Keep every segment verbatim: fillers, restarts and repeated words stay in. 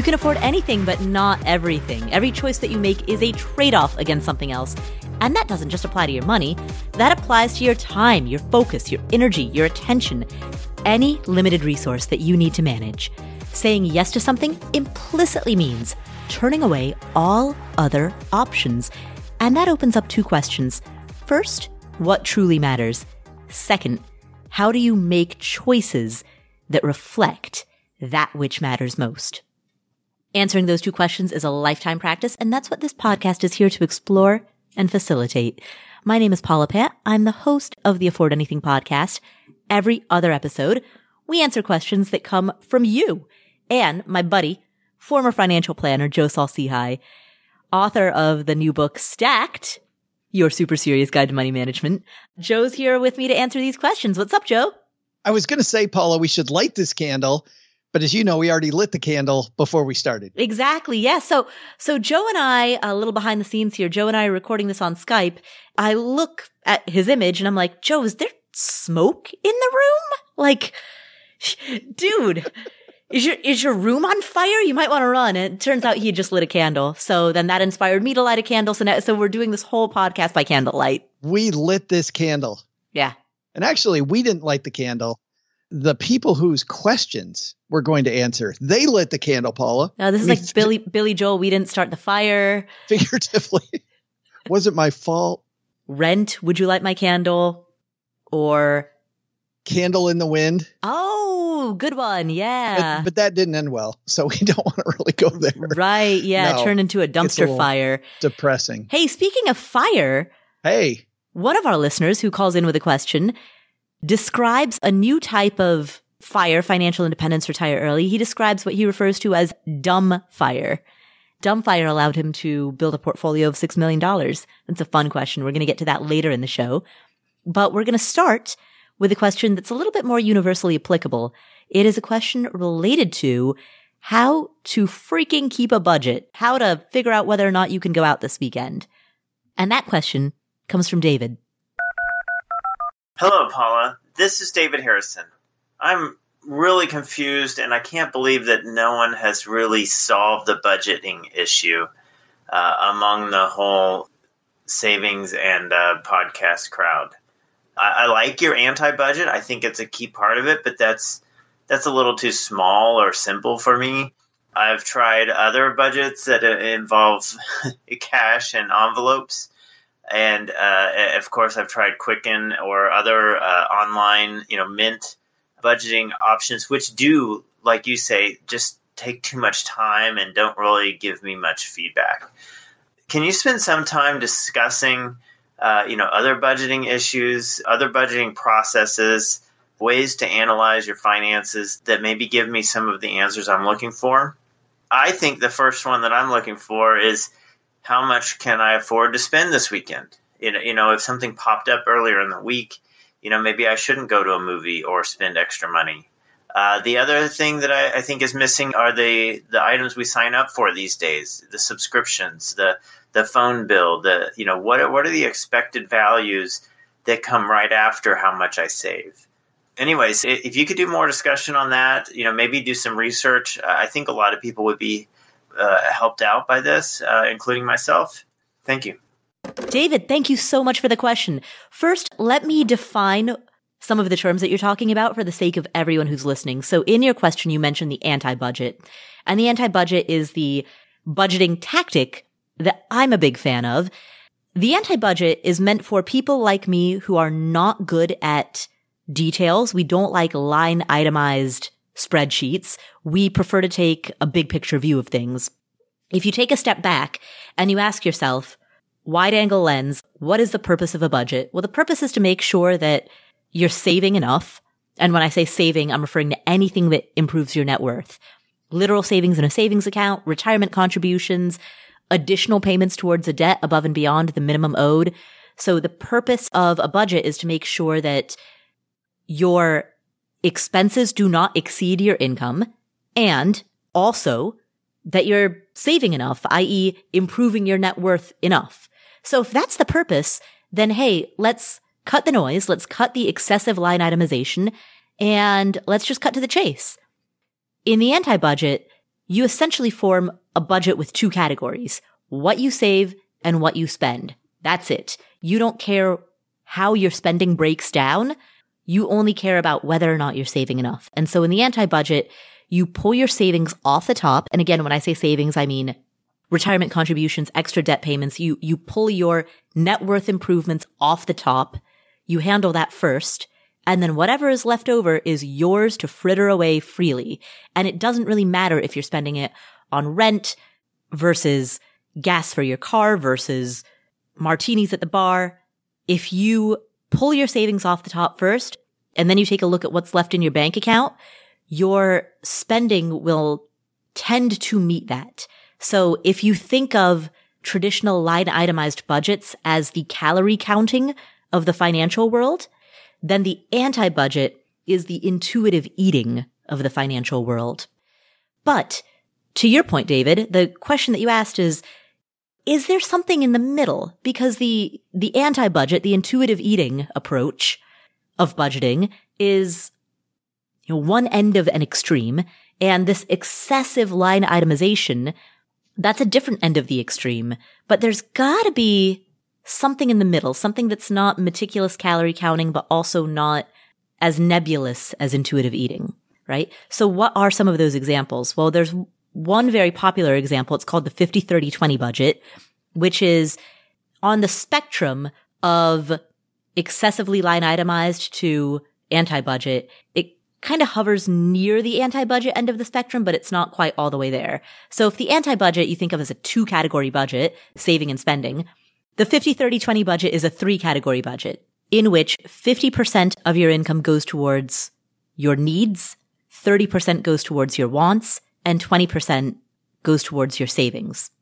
You can afford anything, but not everything. Every choice that you make is a trade-off against something else. And that doesn't just apply to your money. That applies to your time, your focus, your energy, your attention, any limited resource that you need to manage. Saying yes to something implicitly means turning away all other options. And that opens up two questions. First, what truly matters? Second, how do you make choices that reflect that which matters most? Answering those two questions is a lifetime practice, and that's what this podcast is here to explore and facilitate. My name is Paula Pant. I'm the host of the Afford Anything podcast. Every other episode, we answer questions that come from you and my buddy, former financial planner Joe Saul-Sehy, author of the new book Stacked, Your Super Serious Guide to Money Management. Joe's here with me to answer these questions. What's up, Joe? I was going to say, Paula, we should light this candle. But as you know, we already lit the candle before we started. Exactly. Yeah. So, so Joe and I, a little behind the scenes here, Joe and I are recording this on Skype. I look at his image and I'm like, Joe, is there smoke in the room? Like, dude, is your, is your room on fire? You might want to run. And it turns out he had just lit a candle. So then that inspired me to light a candle. So now, so we're doing this whole podcast by candlelight. We lit this candle. Yeah. And actually, we didn't light the candle. The people whose questions we're going to answer, they lit the candle, Paula. No, this is I mean, like Billy, Billy Joel. We didn't start the fire. Figuratively. Was it my fault? Rent, would you light my candle? Or Candle in the Wind. Oh, good one. Yeah. But, but that didn't end well. So we don't want to really go there. Right. Yeah. No, turn into a dumpster a fire. Depressing. Hey, speaking of fire. Hey. One of our listeners who calls in with a question describes a new type of FIRE, financial independence, retire early. He describes what he refers to as dumb FIRE. Dumb FIRE allowed him to build a portfolio of six million dollars. That's a fun question. We're going to get to that later in the show. But we're going to start with a question that's a little bit more universally applicable. It is a question related to how to freaking keep a budget, how to figure out whether or not you can go out this weekend. And that question comes from David. Hello, Paula. This is David Harrison. I'm really confused, and I can't believe that no one has really solved the budgeting issue uh, among the whole savings and uh, podcast crowd. I, I like your anti-budget. I think it's a key part of it, but that's that's a little too small or simple for me. I've tried other budgets that involve cash and envelopes. And, uh, of course, I've tried Quicken or other uh, online, you know, Mint budgeting options, which do, like you say, just take too much time and don't really give me much feedback. Can you spend some time discussing, uh, you know, other budgeting issues, other budgeting processes, ways to analyze your finances that maybe give me some of the answers I'm looking for? I think the first one that I'm looking for is, how much can I afford to spend this weekend? You know, you know, if something popped up earlier in the week, you know, maybe I shouldn't go to a movie or spend extra money. Uh, the other thing that I, I think is missing are the, the items we sign up for these days, the subscriptions, the the phone bill, the, you know, what are, what are the expected values that come right after how much I save? Anyways, if you could do more discussion on that, you know, maybe do some research. Uh, I think a lot of people would be Uh, helped out by this, uh, including myself. Thank you. David, thank you so much for the question. First, let me define some of the terms that you're talking about for the sake of everyone who's listening. So in your question, you mentioned the anti-budget. And the anti-budget is the budgeting tactic that I'm a big fan of. The anti-budget is meant for people like me who are not good at details. We don't like line itemized spreadsheets. We prefer to take a big picture view of things. If you take a step back and you ask yourself, wide angle lens, what is the purpose of a budget? Well, the purpose is to make sure that you're saving enough. And when I say saving, I'm referring to anything that improves your net worth. Literal savings in a savings account, retirement contributions, additional payments towards a debt above and beyond the minimum owed. So the purpose of a budget is to make sure that your expenses do not exceed your income, and also that you're saving enough, that is improving your net worth enough. So if that's the purpose, then hey, let's cut the noise, let's cut the excessive line itemization, and let's just cut to the chase. In the anti-budget, you essentially form a budget with two categories, what you save and what you spend. That's it. You don't care how your spending breaks down. You only care about whether or not you're saving enough. And so in the anti-budget, you pull your savings off the top. And again, when I say savings, I mean retirement contributions, extra debt payments. You, you pull your net worth improvements off the top. You handle that first. And then whatever is left over is yours to fritter away freely. And it doesn't really matter if you're spending it on rent versus gas for your car versus martinis at the bar. If you pull your savings off the top first, and then you take a look at what's left in your bank account, your spending will tend to meet that. So if you think of traditional line itemized budgets as the calorie counting of the financial world, then the anti-budget is the intuitive eating of the financial world. But to your point, David, the question that you asked is, is there something in the middle? Because the, the anti-budget, the intuitive eating approach of budgeting is, you know, one end of an extreme, and this excessive line itemization, that's a different end of the extreme. But there's gotta be something in the middle, something that's not meticulous calorie counting, but also not as nebulous as intuitive eating, right? So what are some of those examples? Well, there's one very popular example. It's called the fifty thirty twenty budget, which is on the spectrum of excessively line itemized to anti-budget. It kind of hovers near the anti-budget end of the spectrum, but it's not quite all the way there. So if the anti-budget you think of as a two category budget, saving and spending, the fifty thirty twenty budget is a three category budget in which fifty percent of your income goes towards your needs, thirty percent goes towards your wants, and twenty percent goes towards your savings.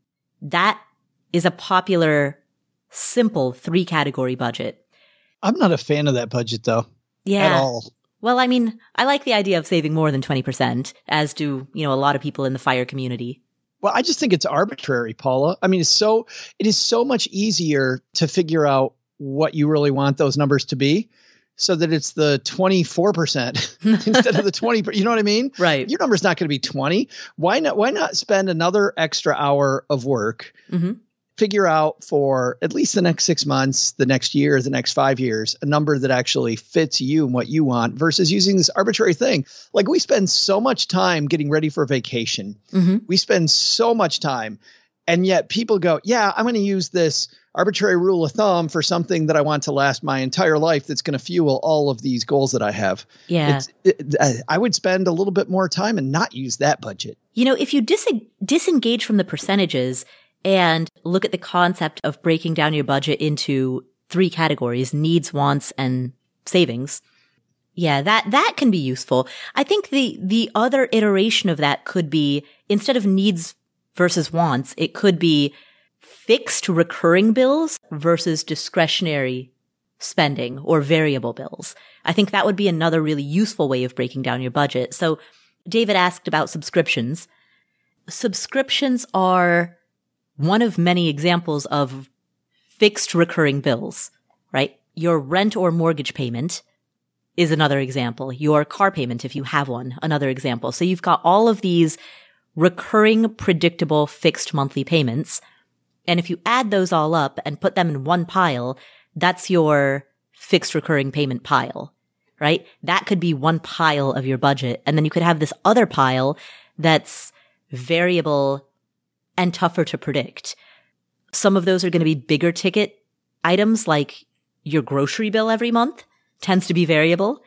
That is a popular, simple three category budget. I'm not a fan of that budget though. Yeah. At all. Well, I mean, I like the idea of saving more than twenty percent, as do, you know, a lot of people in the FIRE community. Well, I just think it's arbitrary, Paula. I mean, it's so, it is so much easier to figure out what you really want those numbers to be so that it's the twenty-four percent instead of the twenty percent. You know what I mean? Right. Your number's not going to be twenty. Why not, why not spend another extra hour of work, mm-hmm. figure out for at least the next six months, the next year, the next five years, a number that actually fits you and what you want versus using this arbitrary thing. Like we spend so much time getting ready for vacation. Mm-hmm. We spend so much time. And yet people go, yeah, I'm going to use this arbitrary rule of thumb for something that I want to last my entire life that's going to fuel all of these goals that I have. Yeah. It's, it, I would spend a little bit more time and not use that budget. You know, if you dis- disengage from the percentages and look at the concept of breaking down your budget into three categories, needs, wants, and savings. Yeah, that, that can be useful. I think the, the other iteration of that could be, instead of needs versus wants, it could be fixed recurring bills versus discretionary spending or variable bills. I think that would be another really useful way of breaking down your budget. So David asked about subscriptions. Subscriptions are one of many examples of fixed recurring bills, right? Your rent or mortgage payment is another example. Your car payment, if you have one, another example. So you've got all of these recurring, predictable, fixed monthly payments. And if you add those all up and put them in one pile, that's your fixed recurring payment pile, right? That could be one pile of your budget. And then you could have this other pile that's variable and tougher to predict. Some of those are going to be bigger ticket items, like your grocery bill every month tends to be variable.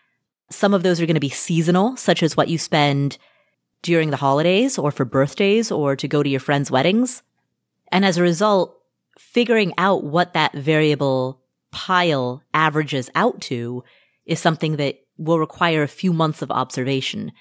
Some of those are going to be seasonal, such as what you spend during the holidays or for birthdays or to go to your friends' weddings. And as a result, figuring out what that variable pile averages out to is something that will require a few months of observation.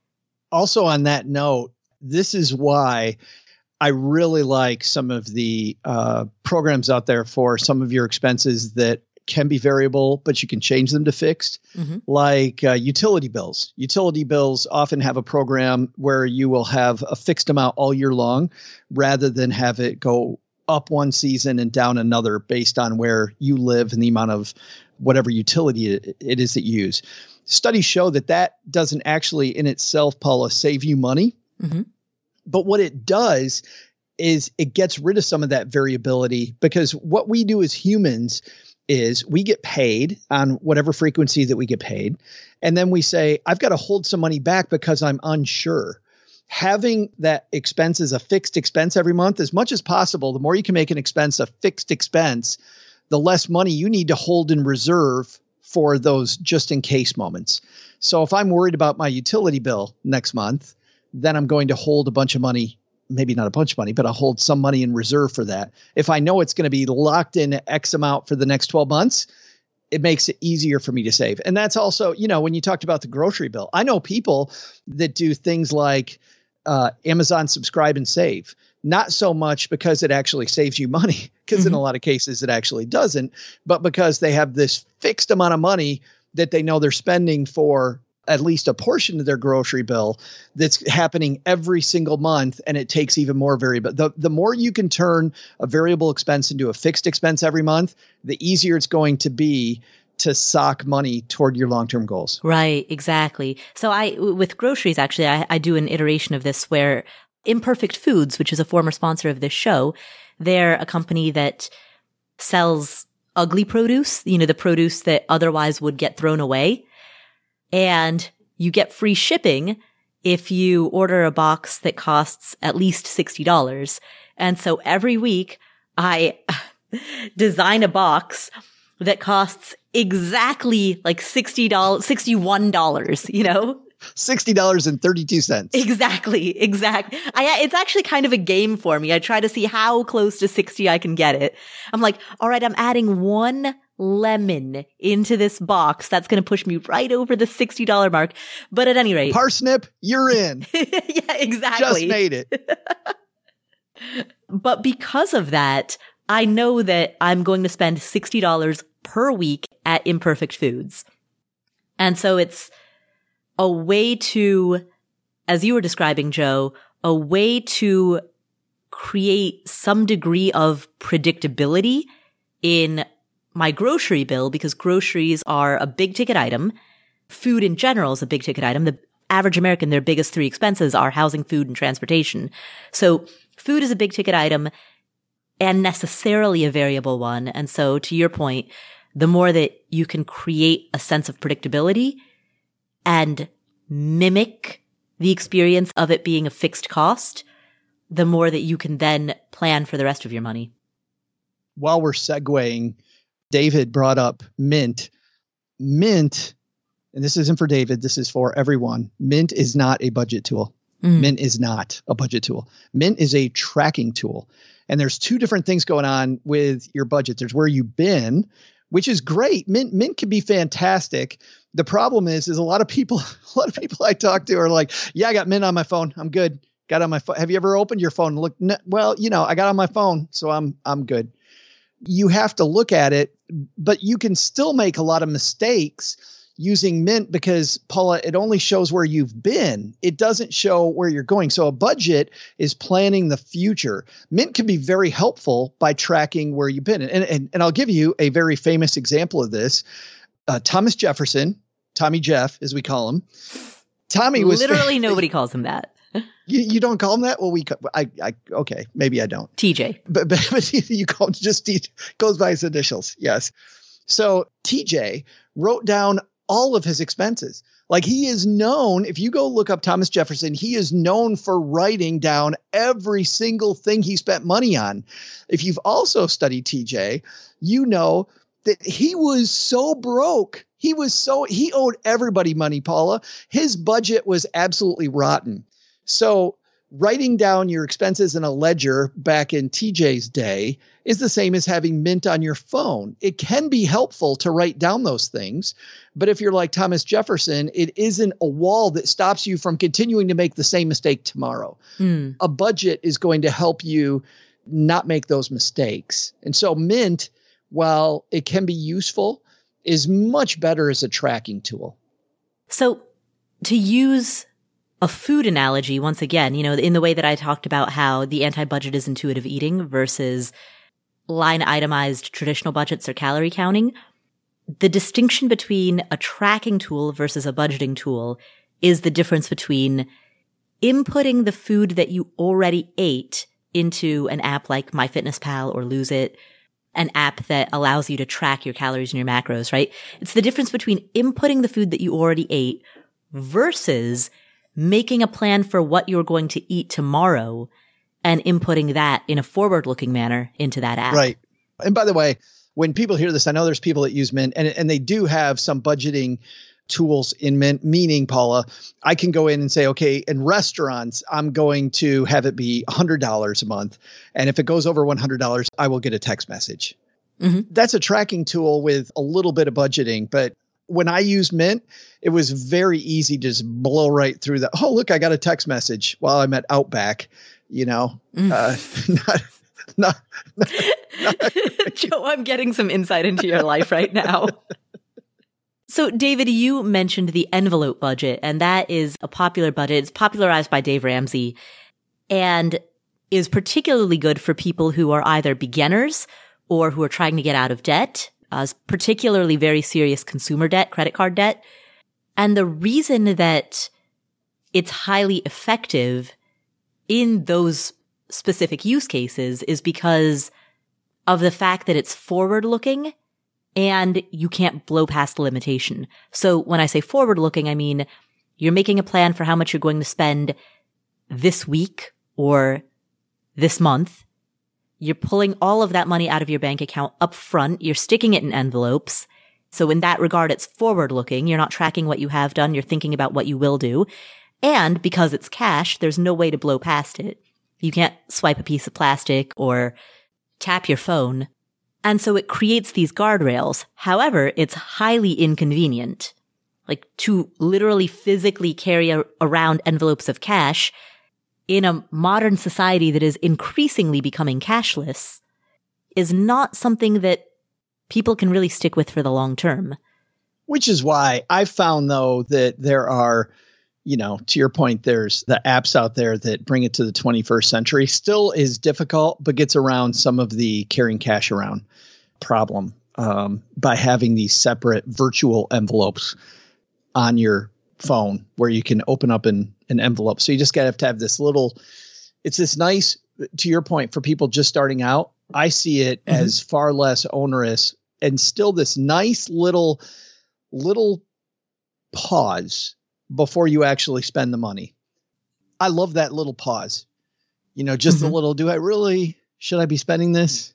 Also on that note, this is why I really like some of the uh, programs out there for some of your expenses that can be variable, but you can change them to fixed, mm-hmm. like uh, utility bills. Utility bills often have a program where you will have a fixed amount all year long rather than have it go up one season and down another based on where you live and the amount of whatever utility it, it is that you use. Studies show that that doesn't actually in itself, Paula, save you money. Mm-hmm. But what it does is it gets rid of some of that variability, because what we do as humans is we get paid on whatever frequency that we get paid. And then we say, I've got to hold some money back because I'm unsure. Having that expense as a fixed expense every month, as much as possible, the more you can make an expense a fixed expense, the less money you need to hold in reserve for those just in case moments. So if I'm worried about my utility bill next month, then I'm going to hold a bunch of money, maybe not a bunch of money, but I'll hold some money in reserve for that. If I know it's going to be locked in X amount for the next twelve months, it makes it easier for me to save. And that's also, you know, when you talked about the grocery bill, I know people that do things like uh, Amazon Subscribe and Save. Not so much because it actually saves you money, because mm-hmm. in a lot of cases it actually doesn't, but because they have this fixed amount of money that they know they're spending for at least a portion of their grocery bill that's happening every single month. And it takes even more variable. The, the more you can turn a variable expense into a fixed expense every month, the easier it's going to be to sock money toward your long-term goals. Right, exactly. So I, with groceries, actually, I, I do an iteration of this where Imperfect Foods, which is a former sponsor of this show, they're a company that sells ugly produce, you know, the produce that otherwise would get thrown away. And you get free shipping if you order a box that costs at least sixty dollars. And so every week I design a box that costs exactly like sixty dollars, sixty-one dollars, you know? sixty dollars and thirty-two cents. Exactly. Exactly. I, it's actually kind of a game for me. I try to see how close to sixty I can get it. I'm like, all right, I'm adding one lemon into this box. That's going to push me right over the sixty dollars mark. But at any rate. Parsnip, you're in. Yeah, exactly. Just made it. But because of that, I know that I'm going to spend sixty dollars per week at Imperfect Foods. And so it's a way to, as you were describing, Joe, a way to create some degree of predictability in my grocery bill, because groceries are a big ticket item. Food in general is a big ticket item. The average American, their biggest three expenses are housing, food, and transportation. So food is a big ticket item and necessarily a variable one. And so to your point, the more that you can create a sense of predictability and mimic the experience of it being a fixed cost, the more that you can then plan for the rest of your money. While we're segueing, David brought up Mint. Mint, and this isn't for David, this is for everyone. Mint is not a budget tool. Mm. Mint is not a budget tool. Mint is a tracking tool. And there's two different things going on with your budget. There's where you've been, which is great. Mint, Mint can be fantastic. The problem is, is a lot of people, a lot of people I talk to are like, yeah, I got Mint on my phone. I'm good. Got on my phone. Have you ever opened your phone and looked? No, well, you know, I got on my phone, so I'm, I'm good. You have to look at it, but you can still make a lot of mistakes using Mint because, Paula, it only shows where you've been. It doesn't show where you're going. So a budget is planning the future. Mint can be very helpful by tracking where you've been. And, and, and I'll give you a very famous example of this. Uh, Thomas Jefferson, Tommy Jeff, as we call him. Tommy was literally nobody calls him that. You, you don't call him that? Well, we, I, I, okay, maybe I don't. T J. But, but, but you call him just T J, goes by his initials. Yes. So T J wrote down all of his expenses. Like, he is known, if you go look up Thomas Jefferson, he is known for writing down every single thing he spent money on. If you've also studied T J, you know that he was so broke. He was so, he owed everybody money, Paula. His budget was absolutely rotten. So writing down your expenses in a ledger back in T J's day is the same as having Mint on your phone. It can be helpful to write down those things. But if you're like Thomas Jefferson, it isn't a wall that stops you from continuing to make the same mistake tomorrow. Mm. A budget is going to help you not make those mistakes. And so Mint, while it can be useful, is much better as a tracking tool. So to use a food analogy, once again, you know, in the way that I talked about how the anti-budget is intuitive eating versus line itemized traditional budgets or calorie counting, the distinction between a tracking tool versus a budgeting tool is the difference between inputting the food that you already ate into an app like MyFitnessPal or Lose It, an app that allows you to track your calories and your macros, right? It's the difference between inputting the food that you already ate versus making a plan for what you're going to eat tomorrow and inputting that in a forward-looking manner into that app. Right. And by the way, when people hear this, I know there's people that use Mint, and, and they do have some budgeting tools in Mint, meaning, Paula, I can go in and say, okay, in restaurants, I'm going to have it be one hundred dollars a month. And if it goes over one hundred dollars, I will get a text message. Mm-hmm. That's a tracking tool with a little bit of budgeting. But when I used Mint, it was very easy to just blow right through that. Oh, look, I got a text message while I'm at Outback, you know, mm. uh, not, not, not, not Joe, I'm getting some insight into your life right now. So, David, you mentioned the envelope budget, and that is a popular budget. It's popularized by Dave Ramsey and is particularly good for people who are either beginners or who are trying to get out of debt, uh, particularly very serious consumer debt, credit card debt. And the reason that it's highly effective in those specific use cases is because of the fact that it's forward-looking and you can't blow past the limitation. So when I say forward-looking, I mean you're making a plan for how much you're going to spend this week or this month. You're pulling all of that money out of your bank account up front. You're sticking it in envelopes. So in that regard, it's forward-looking. You're not tracking what you have done. You're thinking about what you will do. And because it's cash, there's no way to blow past it. You can't swipe a piece of plastic or tap your phone. And so it creates these guardrails. However, it's highly inconvenient. Like to literally physically carry a- around envelopes of cash in a modern society that is increasingly becoming cashless is not something that people can really stick with for the long term. Which is why I found, though, that there are, you know, to your point, there's the apps out there that bring it to the twenty-first century. Still is difficult, but gets around some of the carrying cash around problem um, by having these separate virtual envelopes on your phone where you can open up an, an envelope. So you just got to have to have this little, it's this nice, to your point, for people just starting out. I see it mm-hmm. as far less onerous and still this nice little, little pause before you actually spend the money. I love that little pause, you know, just mm-hmm. a little, do I really, should I be spending this?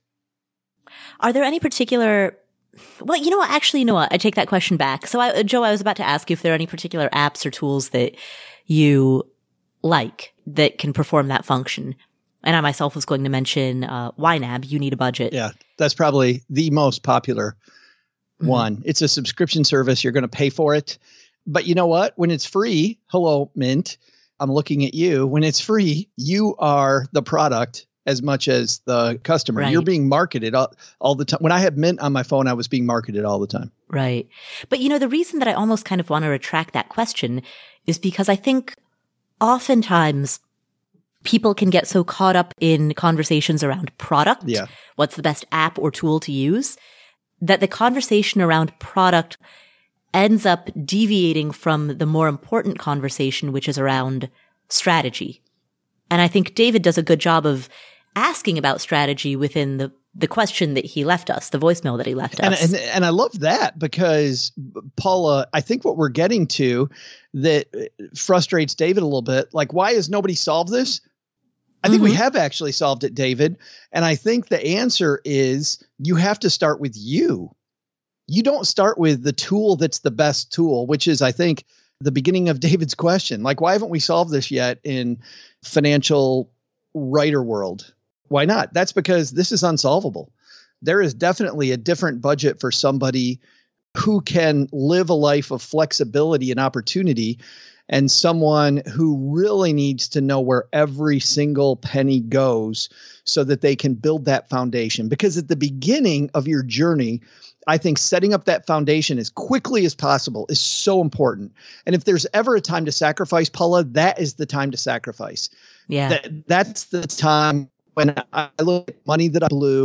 Are there any particular, well, you know what, actually, you know what, I take that question back. So I, Joe, I was about to ask you if there are any particular apps or tools that you like that can perform that function. And I myself was going to mention uh, YNAB, You Need a Budget. Yeah, that's probably the most popular mm-hmm. one. It's a subscription service. You're going to pay for it. But you know what? When it's free, hello, Mint, I'm looking at you. When it's free, you are the product as much as the customer. Right. You're being marketed all, all the time. When I had Mint on my phone, I was being marketed all the time. Right. But you know, the reason that I almost kind of want to retract that question is because I think oftentimes people can get so caught up in conversations around product, yeah. what's the best app or tool to use, that the conversation around product ends up deviating from the more important conversation, which is around strategy. And I think David does a good job of asking about strategy within the, the question that he left us, the voicemail that he left and, us. And, and I love that because, Paula, I think what we're getting to that frustrates David a little bit, like, why has nobody solved this? I think mm-hmm. we have actually solved it, David. And I think the answer is you have to start with you. You don't start with the tool that's the best tool, which is, I think, the beginning of David's question. Like, why haven't we solved this yet in financial writer world? Why not? That's because this is unsolvable. There is definitely a different budget for somebody who can live a life of flexibility and opportunity, and someone who really needs to know where every single penny goes so that they can build that foundation. Because at the beginning of your journey, I think setting up that foundation as quickly as possible is so important. And if there's ever a time to sacrifice, Paula, that is the time to sacrifice. Yeah. That, that's the time when I look at money that I blew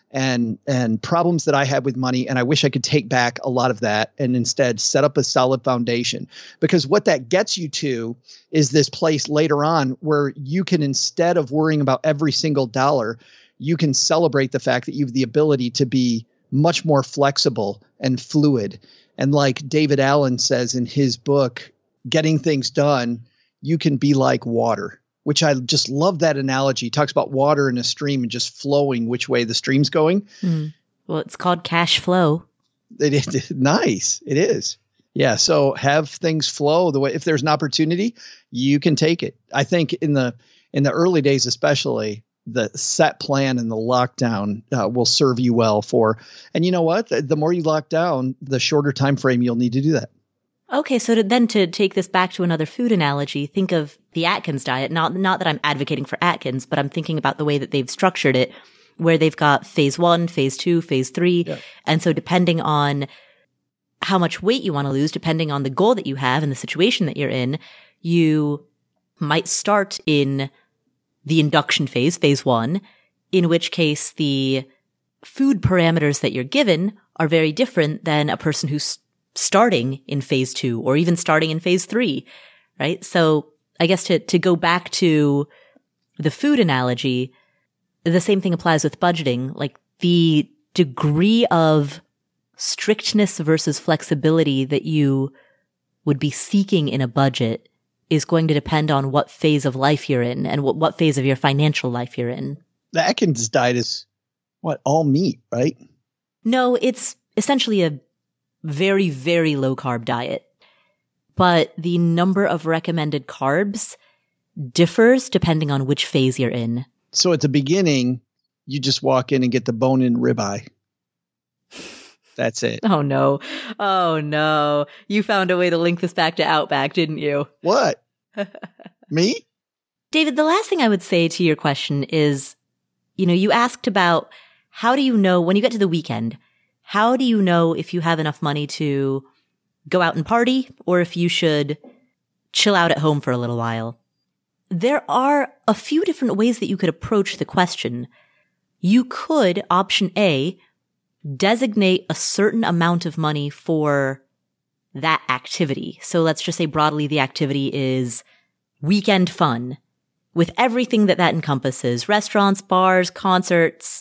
and and problems that I had with money. And I wish I could take back a lot of that and instead set up a solid foundation. Because what that gets you to is this place later on where you can, instead of worrying about every single dollar, you can celebrate the fact that you have the ability to be much more flexible and fluid. And like David Allen says in his book, Getting Things Done, you can be like water, which I just love that analogy. He talks about water in a stream and just flowing which way the stream's going. Mm. Well, it's called cash flow. It is nice. It is. Yeah. So have things flow the way, if there's an opportunity, you can take it. I think in the, in the early days, especially, the set plan and the lockdown uh, will serve you well for, and you know what, the, the more you lock down, the shorter time frame you'll need to do that. Okay, so to, then to take this back to another food analogy, think of the Atkins diet. Not not that I'm advocating for Atkins, but I'm thinking about the way that they've structured it, where they've got phase one, phase two, phase three. Yeah. And so depending on how much weight you want to lose, depending on the goal that you have and the situation that you're in, you might start in the induction phase, phase one, in which case the food parameters that you're given are very different than a person who's starting in phase two or even starting in phase three, right? So I guess to, to go back to the food analogy, the same thing applies with budgeting. Like the degree of strictness versus flexibility that you would be seeking in a budget is going to depend on what phase of life you're in and what, what phase of your financial life you're in. The Atkins diet is what, all meat, right? No, it's essentially a very, very low carb diet. But the number of recommended carbs differs depending on which phase you're in. So at the beginning, you just walk in and get the bone-in ribeye. That's it. Oh, no. Oh, no. You found a way to link this back to Outback, didn't you? What? Me? David, the last thing I would say to your question is, you know, you asked about how do you know when you get to the weekend, how do you know if you have enough money to go out and party or if you should chill out at home for a little while? There are a few different ways that you could approach the question. You could, option A, designate a certain amount of money for that activity. So let's just say broadly the activity is weekend fun with everything that that encompasses: restaurants, bars, concerts,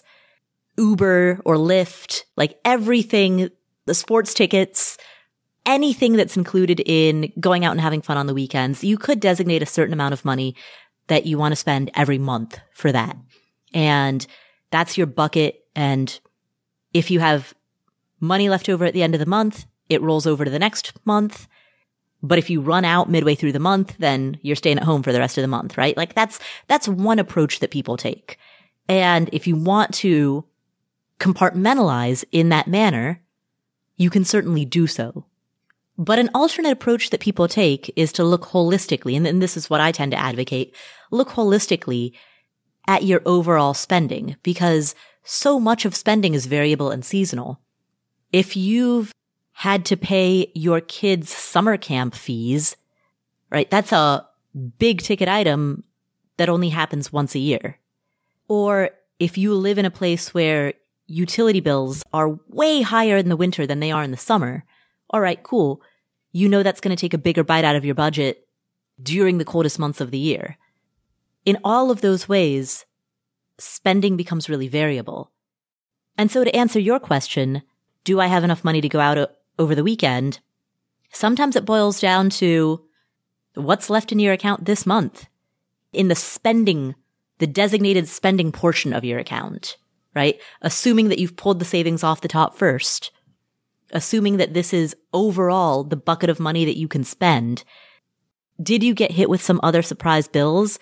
Uber or Lyft, like everything, the sports tickets, anything that's included in going out and having fun on the weekends. You could designate a certain amount of money that you want to spend every month for that. And that's your bucket. And if you have money left over at the end of the month, it rolls over to the next month. But if you run out midway through the month, then you're staying at home for the rest of the month, right? Like that's, that's one approach that people take. And if you want to compartmentalize in that manner, you can certainly do so. But an alternate approach that people take is to look holistically, and, and this is what I tend to advocate, look holistically at your overall spending, because so much of spending is variable and seasonal. If you've had to pay your kids' summer camp fees, right, that's a big ticket item that only happens once a year. Or if you live in a place where utility bills are way higher in the winter than they are in the summer, all right, cool. You know that's going to take a bigger bite out of your budget during the coldest months of the year. In all of those ways, spending becomes really variable. And so to answer your question, do I have enough money to go out o- over the weekend? Sometimes it boils down to what's left in your account this month in the spending, the designated spending portion of your account, right? Assuming that you've pulled the savings off the top first. Assuming that this is overall the bucket of money that you can spend. Did you get hit with some other surprise bills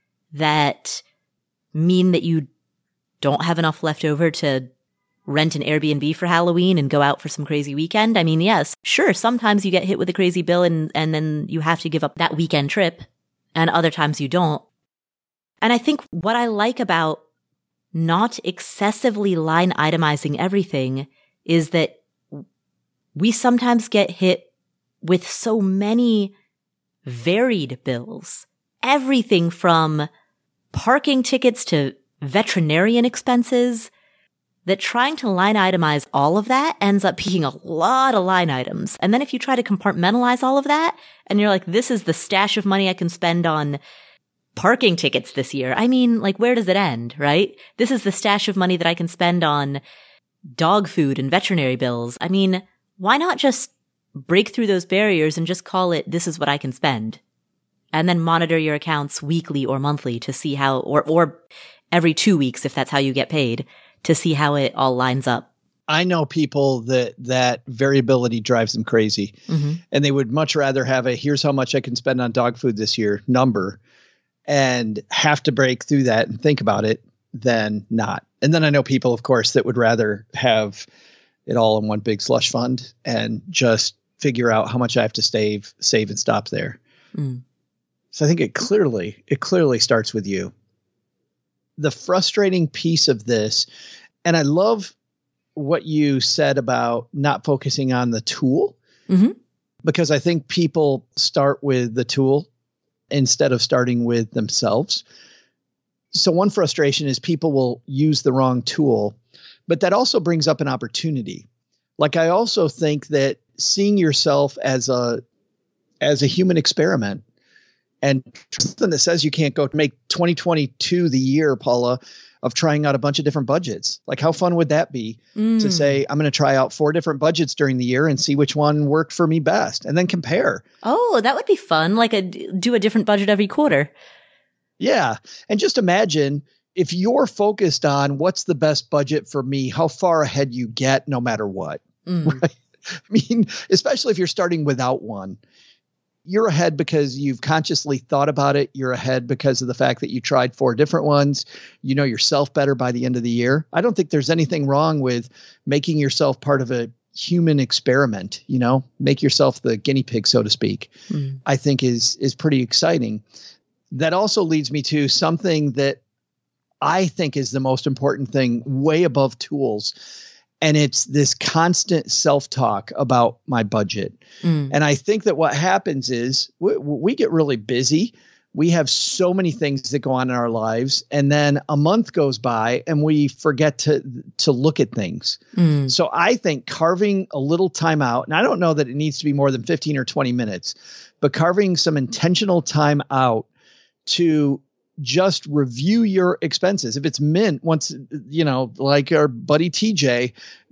that mean that you don't have enough left over to rent an Airbnb for Halloween and go out for some crazy weekend? I mean, yes, sure, sometimes you get hit with a crazy bill and, and then you have to give up that weekend trip, and other times you don't. And I think what I like about not excessively line itemizing everything is that we sometimes get hit with so many varied bills. Everything from parking tickets to veterinarian expenses, that trying to line itemize all of that ends up being a lot of line items. And then if you try to compartmentalize all of that and you're like, this is the stash of money I can spend on parking tickets this year. I mean, like, where does it end, right? This is the stash of money that I can spend on dog food and veterinary bills. I mean, why not just break through those barriers and just call it, this is what I can spend? And then monitor your accounts weekly or monthly to see how, or, or every two weeks, if that's how you get paid, to see how it all lines up. I know people that that variability drives them crazy, mm-hmm. and they would much rather have a, here's how much I can spend on dog food this year number, and have to break through that and think about it than not. And then I know people, of course, that would rather have it all in one big slush fund and just figure out how much I have to save, save and stop there. Mm. So I think it clearly, it clearly starts with you. The frustrating piece of this, and I love what you said about not focusing on the tool, mm-hmm. because I think people start with the tool instead of starting with themselves. So one frustration is people will use the wrong tool, but that also brings up an opportunity. Like, I also think that seeing yourself as a, as a human experiment, and something that says you can't go make twenty twenty-two the year, Paula, of trying out a bunch of different budgets. Like, how fun would that be mm. to say, I'm going to try out four different budgets during the year and see which one worked for me best, and then compare. Oh, that would be fun. Like, a do a different budget every quarter. Yeah. And just imagine if you're focused on what's the best budget for me, how far ahead you get no matter what. Mm. Right? I mean, especially if you're starting without one. You're ahead because you've consciously thought about it. You're ahead because of the fact that you tried four different ones. You know yourself better by the end of the year. I don't think there's anything wrong with making yourself part of a human experiment, you know, make yourself the guinea pig, so to speak, mm. I think is, is pretty exciting. That also leads me to something that I think is the most important thing, way above tools. And it's this constant self-talk about my budget. Mm. And I think that what happens is we, we get really busy. We have so many things that go on in our lives. And then a month goes by and we forget to, to look at things. Mm. So I think carving a little time out, and I don't know that it needs to be more than fifteen or twenty minutes, but carving some intentional time out to just review your expenses. If it's Mint, once, you know, like our buddy T J,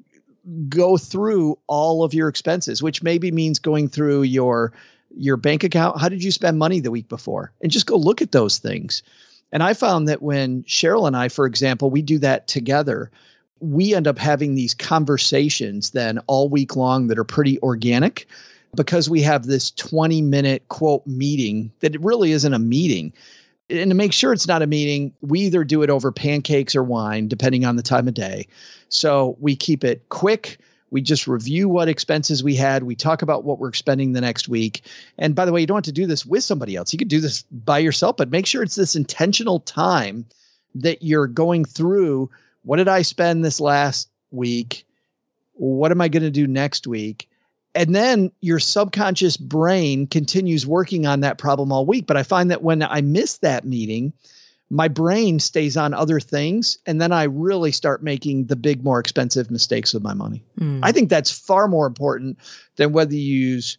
go through all of your expenses, which maybe means going through your, your bank account. How did you spend money the week before? And just go look at those things. And I found that when Cheryl and I, for example, we do that together, we end up having these conversations then all week long that are pretty organic, because we have this twenty minute quote meeting that it really isn't a meeting. And to make sure it's not a meeting, we either do it over pancakes or wine, depending on the time of day. So we keep it quick. We just review what expenses we had. We talk about what we're spending the next week. And by the way, you don't have to do this with somebody else. You could do this by yourself, but make sure it's this intentional time that you're going through. What did I spend this last week? What am I going to do next week? And then your subconscious brain continues working on that problem all week. But I find that when I miss that meeting, my brain stays on other things. And then I really start making the big, more expensive mistakes with my money. Mm. I think that's far more important than whether you use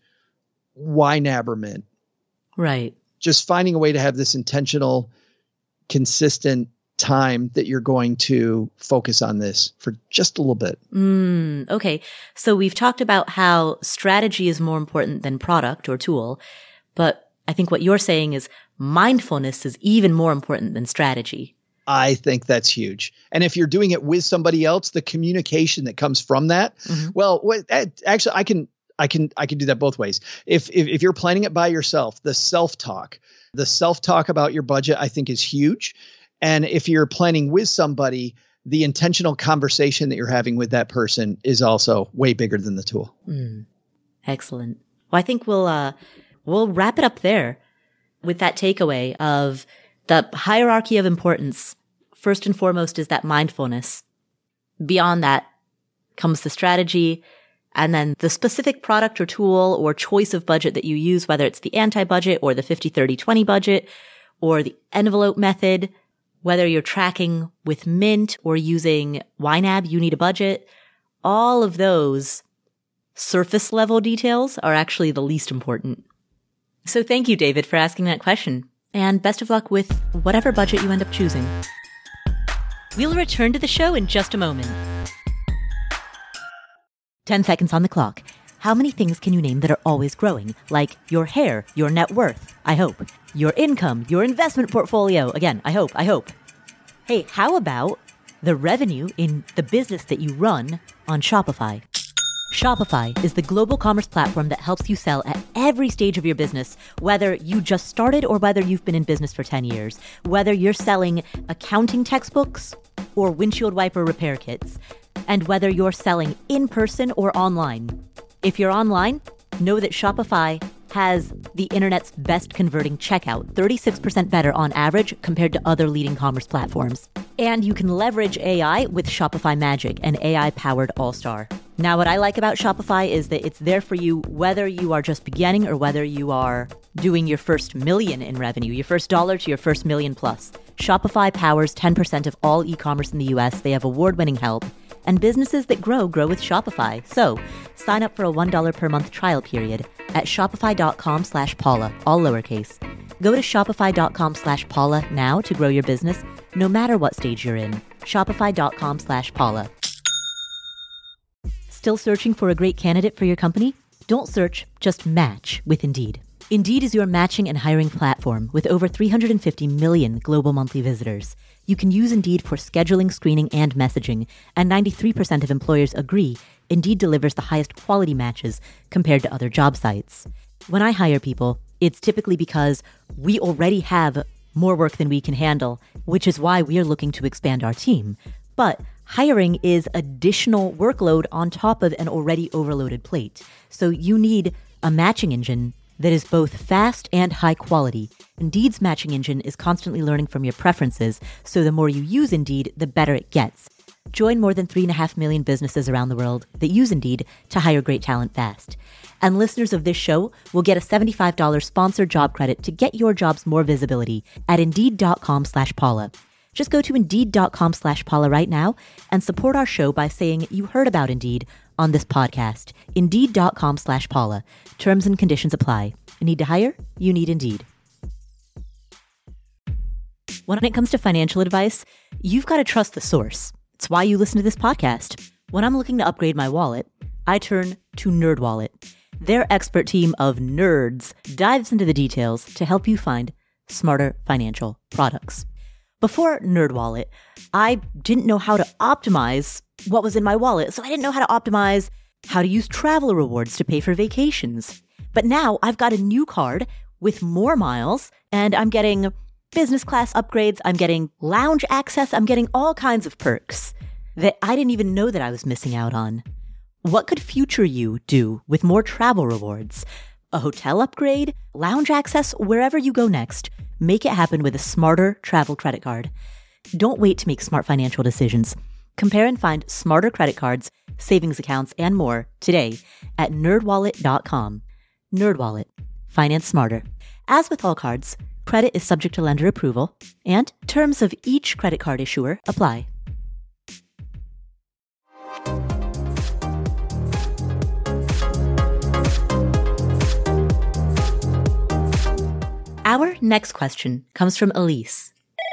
Y NAB or Mint. Right. Just finding a way to have this intentional, consistent time that you're going to focus on this for just a little bit. Mm, okay. So we've talked about how strategy is more important than product or tool, but I think what you're saying is mindfulness is even more important than strategy. I think that's huge. And if you're doing it with somebody else, the communication that comes from that, mm-hmm. well, what, actually, I can, I can, I can do that both ways. If, if, if you're planning it by yourself, the self-talk, the self-talk about your budget, I think is huge. And if you're planning with somebody, the intentional conversation that you're having with that person is also way bigger than the tool. Mm. Excellent. Well, I think we'll, uh, we'll wrap it up there with that takeaway of the hierarchy of importance. First and foremost is that mindfulness. Beyond that comes the strategy, and then the specific product or tool or choice of budget that you use, whether it's the anti-budget or the fifty thirty twenty budget or the envelope method. Whether you're tracking with Mint or using Y NAB, you need a budget. All of those surface level details are actually the least important. So thank you, David, for asking that question. And best of luck with whatever budget you end up choosing. We'll return to the show in just a moment. Ten seconds on the clock. How many things can you name that are always growing? Like your hair, your net worth, I hope. Your income, your investment portfolio. Again, I hope, I hope. Hey, how about the revenue in the business that you run on Shopify? Shopify is the global commerce platform that helps you sell at every stage of your business, whether you just started or whether you've been in business for ten years, whether you're selling accounting textbooks or windshield wiper repair kits, and whether you're selling in person or online. If you're online, know that Shopify has the internet's best converting checkout, thirty-six percent better on average compared to other leading commerce platforms. And you can leverage A I with Shopify Magic, an A I-powered all-star. Now, what I like about Shopify is that it's there for you whether you are just beginning or whether you are doing your first million in revenue, your first dollar to your first million plus. Shopify powers ten percent of all e-commerce in the U S. They have award-winning help. And businesses that grow, grow with Shopify. So sign up for a one dollar per month trial period at shopify.com slash Paula, all lowercase. Go to shopify.com slash Paula now to grow your business, no matter what stage you're in. Shopify.com slash Paula. Still searching for a great candidate for your company? Don't search, just match with Indeed. Indeed is your matching and hiring platform with over three hundred fifty million global monthly visitors. You can use Indeed for scheduling, screening, and messaging, and ninety-three percent of employers agree Indeed delivers the highest quality matches compared to other job sites. When I hire people, it's typically because we already have more work than we can handle, which is why we are looking to expand our team. But hiring is additional workload on top of an already overloaded plate. So you need a matching engine that is both fast and high quality. Indeed's matching engine is constantly learning from your preferences, so the more you use Indeed, the better it gets. Join more than three and a half million businesses around the world that use Indeed to hire great talent fast. And listeners of this show will get a seventy-five dollars sponsored job credit to get your jobs more visibility at Indeed.com slash Paula. Just go to Indeed.com slash Paula right now and support our show by saying you heard about Indeed on this podcast. Indeed.com slash Paula. Terms and conditions apply. Need to hire? You need Indeed. When it comes to financial advice, you've got to trust the source. It's why you listen to this podcast. When I'm looking to upgrade my wallet, I turn to NerdWallet. Their expert team of nerds dives into the details to help you find smarter financial products. Before NerdWallet, I didn't know how to optimize what was in my wallet, so I didn't know how to optimize how to use travel rewards to pay for vacations. But now I've got a new card with more miles, and I'm getting business class upgrades, I'm getting lounge access, I'm getting all kinds of perks that I didn't even know that I was missing out on. What could future you do with more travel rewards? A hotel upgrade, lounge access, wherever you go next. Make it happen with a smarter travel credit card. Don't wait to make smart financial decisions. Compare and find smarter credit cards, savings accounts, and more today at nerd wallet dot com. NerdWallet. Finance smarter. As with all cards, credit is subject to lender approval, and terms of each credit card issuer apply. Our next question comes from Elise.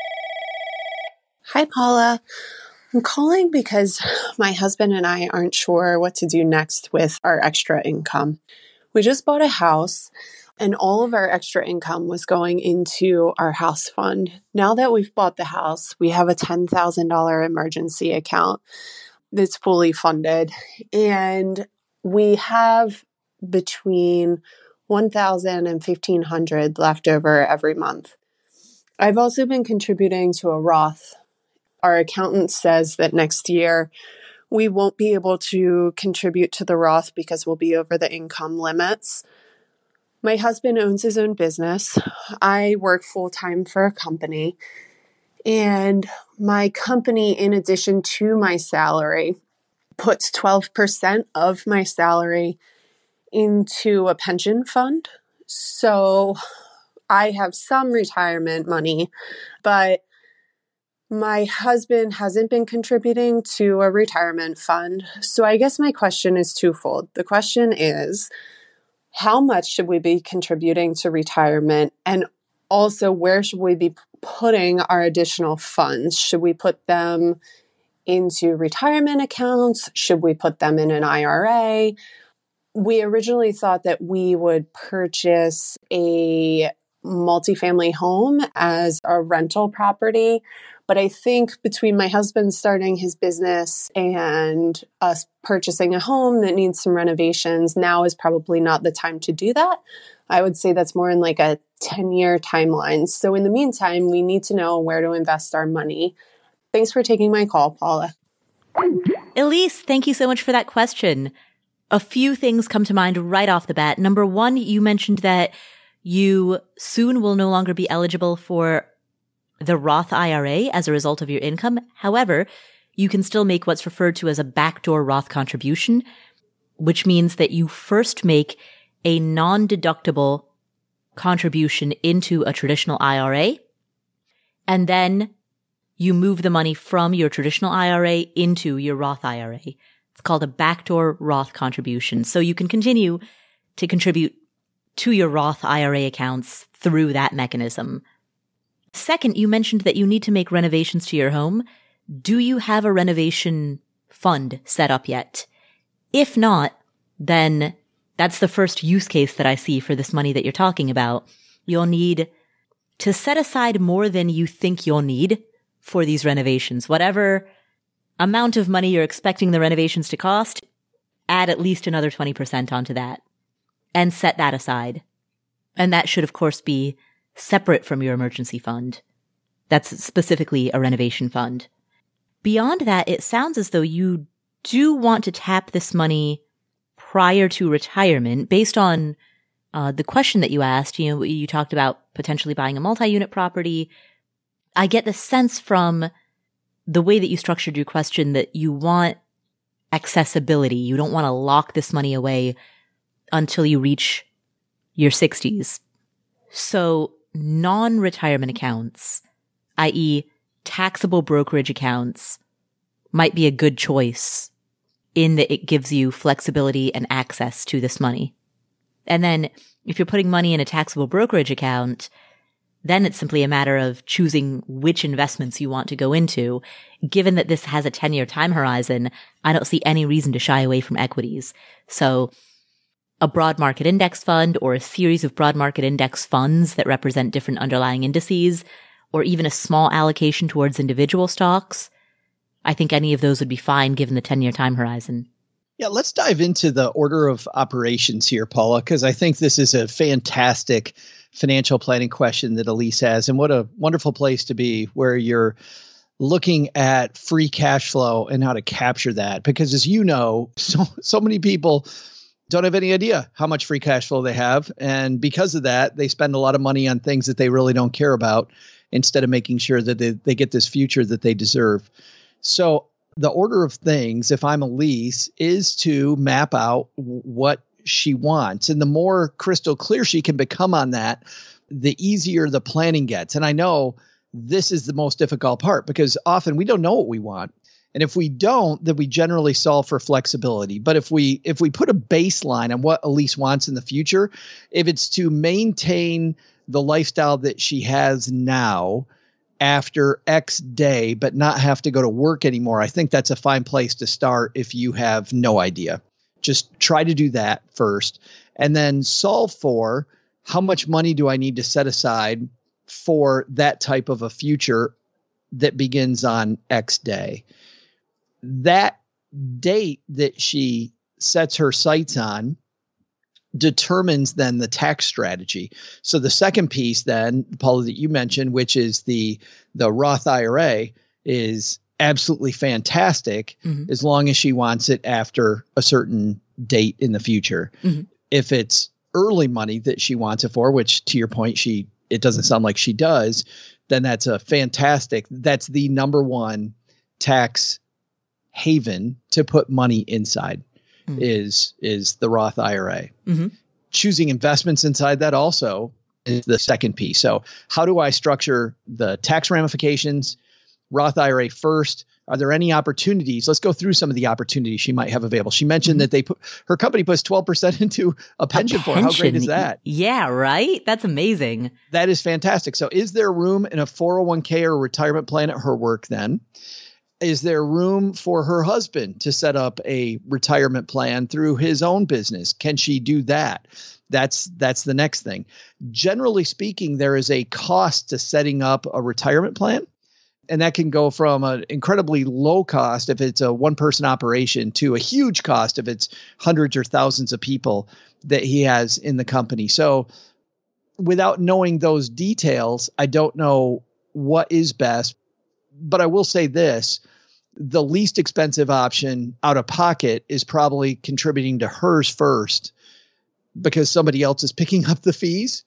Hi, Paula. I'm calling because my husband and I aren't sure what to do next with our extra income. We just bought a house, and all of our extra income was going into our house fund. Now that we've bought the house, we have a ten thousand dollars emergency account that's fully funded, and we have between one thousand dollars and fifteen hundred dollars left over every month. I've also been contributing to a Roth. Our accountant says that next year we won't be able to contribute to the Roth because we'll be over the income limits. My husband owns his own business. I work full-time for a company. And my company, in addition to my salary, puts twelve percent of my salary into a pension fund. So I have some retirement money, but My husband hasn't been contributing to a retirement fund. So I guess my question is twofold. The question is, how much should we be contributing to retirement? And also, where should we be putting our additional funds? Should we put them into retirement accounts? Should we put them in an I R A? We originally thought that we would purchase a multifamily home as a rental property. But I think between my husband starting his business and us purchasing a home that needs some renovations, now is probably not the time to do that. I would say that's more in like a ten-year timeline. So in the meantime, we need to know where to invest our money. Thanks for taking my call, Paula. Elise, thank you so much for that question. A few things come to mind right off the bat. Number one, you mentioned that you soon will no longer be eligible for the Roth I R A as a result of your income. However, you can still make what's referred to as a backdoor Roth contribution, which means that you first make a non-deductible contribution into a traditional I R A, and then you move the money from your traditional I R A into your Roth I R A. It's called a backdoor Roth contribution. So you can continue to contribute to your Roth I R A accounts through that mechanism. Second, you mentioned that you need to make renovations to your home. Do you have a renovation fund set up yet? If not, then that's the first use case that I see for this money that you're talking about. You'll need to set aside more than you think you'll need for these renovations. Whatever amount of money you're expecting the renovations to cost, add at least another twenty percent onto that and set that aside. And that should, of course, be separate from your emergency fund. That's specifically a renovation fund. Beyond that, it sounds as though you do want to tap this money prior to retirement based on uh, the question that you asked. You know, you talked about potentially buying a multi-unit property. I get the sense from the way that you structured your question that you want accessibility. You don't want to lock this money away until you reach your sixties. So non-retirement accounts, that is taxable brokerage accounts, might be a good choice in that it gives you flexibility and access to this money. And then if you're putting money in a taxable brokerage account, then it's simply a matter of choosing which investments you want to go into. Given that this has a ten-year time horizon, I don't see any reason to shy away from equities. So a broad market index fund or a series of broad market index funds that represent different underlying indices, or even a small allocation towards individual stocks, I think any of those would be fine given the ten-year time horizon. Yeah, let's dive into the order of operations here, Paula, because I think this is a fantastic financial planning question that Elise has. And what a wonderful place to be where you're looking at free cash flow and how to capture that. Because as you know, so, so many people don't have any idea how much free cash flow they have. And because of that, they spend a lot of money on things that they really don't care about instead of making sure that they, they get this future that they deserve. So the order of things, if I'm Elise, is to map out what she wants. And the more crystal clear she can become on that, the easier the planning gets. And I know this is the most difficult part because often we don't know what we want. And if we don't, then we generally solve for flexibility. But if we if we put a baseline on what Elise wants in the future, if it's to maintain the lifestyle that she has now after X day, but not have to go to work anymore, I think that's a fine place to start if you have no idea. Just try to do that first and then solve for how much money do I need to set aside for that type of a future that begins on X day. That date that she sets her sights on determines then the tax strategy. So the second piece then, Paula, that you mentioned, which is the the Roth I R A, is absolutely fantastic mm-hmm. as long as she wants it after a certain date in the future. Mm-hmm. If it's early money that she wants it for, which to your point, she it doesn't sound like she does, then that's a fantastic, that's the number one tax haven to put money inside mm-hmm. is is the Roth I R A. Mm-hmm. Choosing investments inside that also is the second piece. So how do I structure the tax ramifications Roth I R A first? Are there any opportunities? Let's go through some of the opportunities she might have available. She mentioned mm-hmm. that they put her company puts twelve percent into a pension, a pension for her. How great is that? Yeah, right? That's amazing. That is fantastic. So is there room in a four oh one k or retirement plan at her work then? Is there room for her husband to set up a retirement plan through his own business? Can she do that? That's that's the next thing. Generally speaking, there is a cost to setting up a retirement plan. And that can go from an incredibly low cost if it's a one-person operation to a huge cost if it's hundreds or thousands of people that he has in the company. So without knowing those details, I don't know what is best. But I will say this, the least expensive option out of pocket is probably contributing to hers first because somebody else is picking up the fees.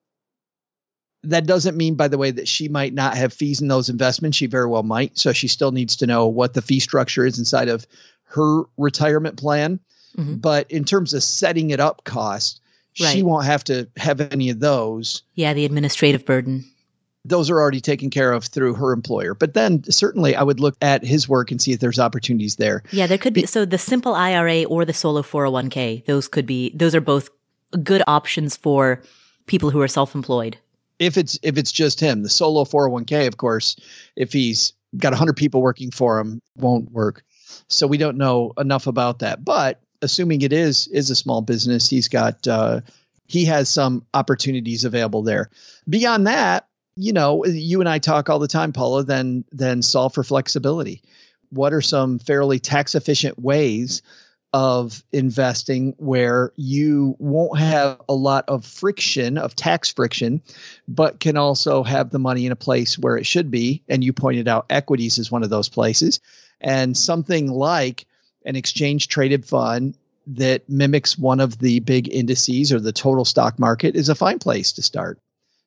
That doesn't mean, by the way, that she might not have fees in those investments. She very well might. So she still needs to know what the fee structure is inside of her retirement plan. Mm-hmm. But in terms of setting it up cost, right. she won't have to have any of those. Yeah, the administrative burden. Those are already taken care of through her employer. But then certainly I would look at his work and see if there's opportunities there. Yeah, there could be. So the simple I R A or the solo four oh one k, those could be, those are both good options for people who are self-employed. If it's if it's just him, the solo four oh one k, of course, if he's got one hundred people working for him, won't work. So we don't know enough about that. But assuming it is is a small business, he's got uh, he has some opportunities available there. Beyond that, you know, you and I talk all the time, Paula. Then then solve for flexibility. What are some fairly tax efficient ways of investing where you won't have a lot of friction, of tax friction, but can also have the money in a place where it should be? And you pointed out equities is one of those places. And something like an exchange traded fund that mimics one of the big indices or the total stock market is a fine place to start.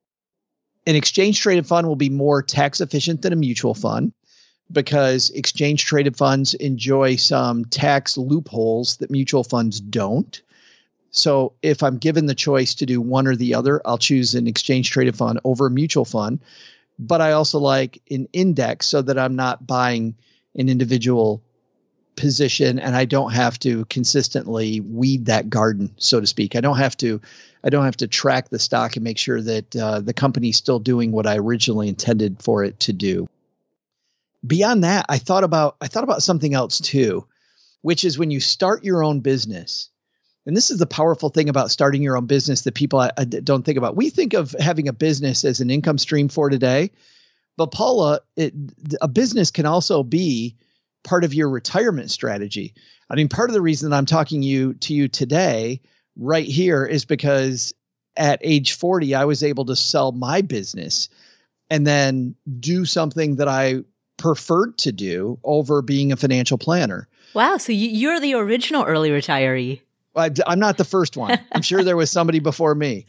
An exchange traded fund will be more tax efficient than a mutual fund, because exchange traded funds enjoy some tax loopholes that mutual funds don't. So if I'm given the choice to do one or the other, I'll choose an exchange traded fund over a mutual fund. But I also like an index so that I'm not buying an individual position and I don't have to consistently weed that garden, so to speak. I don't have to I don't have to track the stock and make sure that uh, the company's still doing what I originally intended for it to do. Beyond that, I thought about I thought about something else too, which is when you start your own business. And this is the powerful thing about starting your own business that people I, I don't think about. We think of having a business as an income stream for today, but Paula, it, a business can also be part of your retirement strategy. I mean, part of the reason that I'm talking you to you today right here is because at age forty, I was able to sell my business and then do something that I preferred to do over being a financial planner. Wow. So you, you're the original early retiree. I, I'm not the first one. I'm sure there was somebody before me,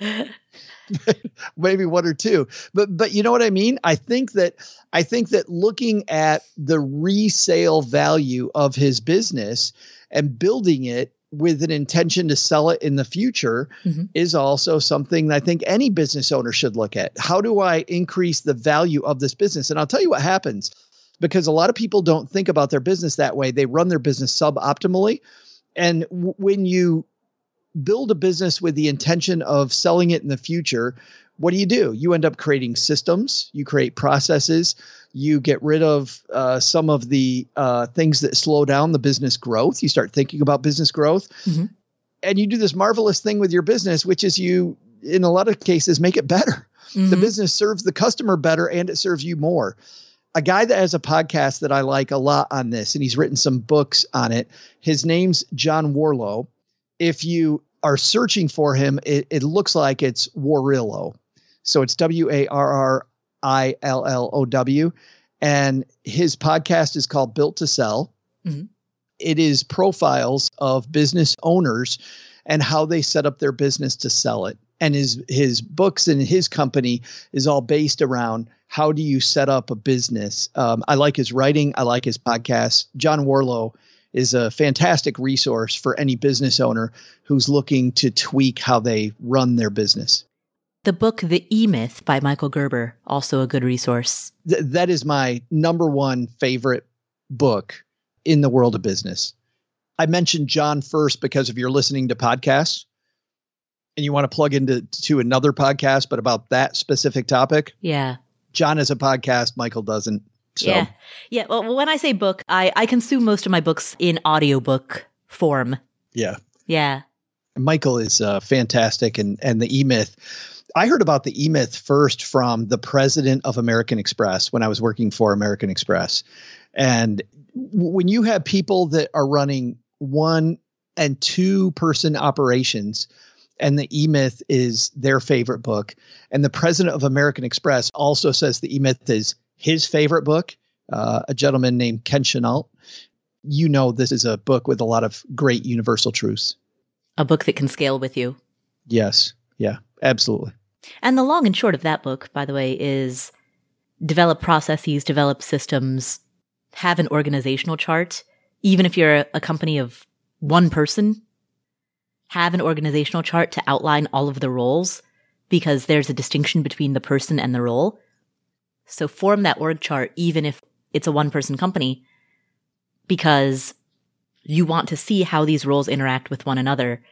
maybe one or two. But but you know what I mean? I think that I think that looking at the resale value of his business and building it with an intention to sell it in the future mm-hmm. is also something that I think any business owner should look at. How do I increase the value of this business? And I'll tell you what happens. Because a lot of people don't think about their business that way. They run their business suboptimally. And w- when you build a business with the intention of selling it in the future, what do you do? You end up creating systems, you create processes, you get rid of uh, some of the uh, things that slow down the business growth. You start thinking about business growth. Mm-hmm. And you do this marvelous thing with your business, which is you, in a lot of cases, make it better. Mm-hmm. The business serves the customer better and it serves you more. A guy that has a podcast that I like a lot on this, and he's written some books on it. His name's John Warrillow. If you are searching for him, it, it looks like it's Warrillow. So it's W A R R I L L O W. And his podcast is called Built to Sell. Mm-hmm. It is profiles of business owners and how they set up their business to sell it. And his his books and his company is all based around how do you set up a business. Um, I like his writing. I like his podcast. John Warrillow is a fantastic resource for any business owner who's looking to tweak how they run their business. The book, The E-Myth by Michael Gerber, also a good resource. Th- that is my number one favorite book in the world of business. I mentioned John first because if you're listening to podcasts and you want to plug into to another podcast, but about that specific topic. Yeah. John has a podcast. Michael doesn't. So. Yeah. Yeah. Well, when I say book, I, I consume most of my books in audiobook form. Yeah. Yeah. Michael is uh, fantastic. And, and the E-Myth, I heard about the E-Myth first from the president of American Express when I was working for American Express. And when you have people that are running one and two person operations, and the E-Myth is their favorite book, and the president of American Express also says the E-Myth is his favorite book, uh, a gentleman named Ken Chenault, you know this is a book with a lot of great universal truths. A book that can scale with you. Yes. Yeah, absolutely. And the long and short of that book, by the way, is develop processes, develop systems, have an organizational chart. Even if you're a company of one person, have an organizational chart to outline all of the roles, because there's a distinction between the person and the role. So form that org chart, even if it's a one-person company, because you want to see how these roles interact with one another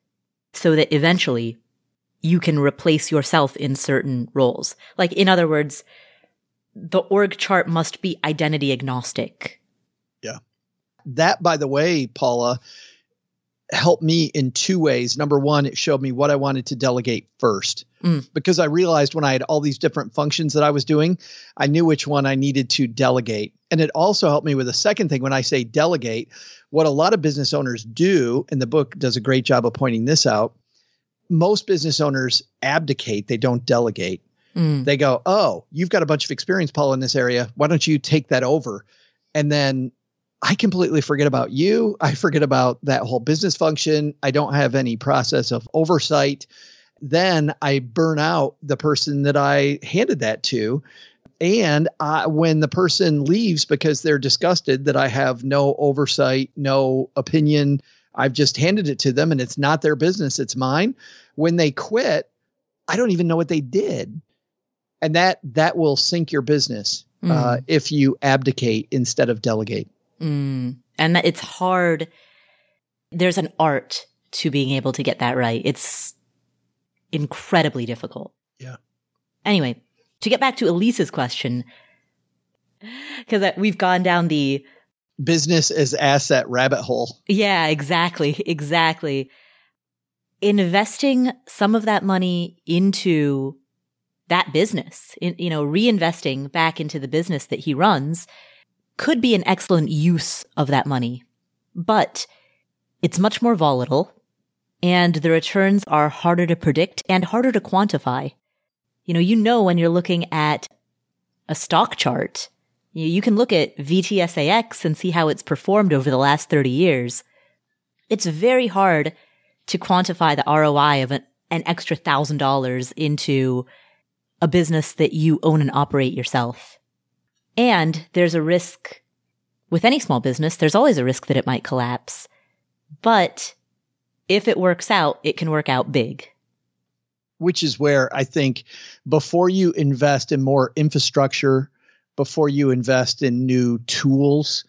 so that eventually you can replace yourself in certain roles. Like, in other words, the org chart must be identity agnostic. Yeah. That, by the way, Paula, helped me in two ways. Number one, it showed me what I wanted to delegate first, mm. because I realized when I had all these different functions that I was doing, I knew which one I needed to delegate. And it also helped me with a second thing. When I say delegate, what a lot of business owners do, and the book does a great job of pointing this out, most business owners abdicate. They don't delegate. Mm. They go, oh, you've got a bunch of experience, Paula, in this area. Why don't you take that over? And then I completely forget about you. I forget about that whole business function. I don't have any process of oversight. Then I burn out the person that I handed that to. And I, when the person leaves because they're disgusted that I have no oversight, no opinion, I've just handed it to them and it's not their business, it's mine. When they quit, I don't even know what they did. And that that will sink your business mm. uh, if you abdicate instead of delegate. Mm. And that it's hard. There's an art to being able to get that right. It's incredibly difficult. Yeah. Anyway, to get back to Elise's question, because we've gone down the business as asset rabbit hole. Yeah, exactly. Exactly. Investing some of that money into that business, in, you know, reinvesting back into the business that he runs could be an excellent use of that money, but it's much more volatile and the returns are harder to predict and harder to quantify. You know, you know, when you're looking at a stock chart, you can look at V T S A X and see how it's performed over the last thirty years. It's very hard to quantify the R O I of an, an extra thousand dollars into a business that you own and operate yourself. And there's a risk with any small business. There's always a risk that it might collapse. But if it works out, it can work out big. Which is where I think before you invest in more infrastructure, before you invest in new tools,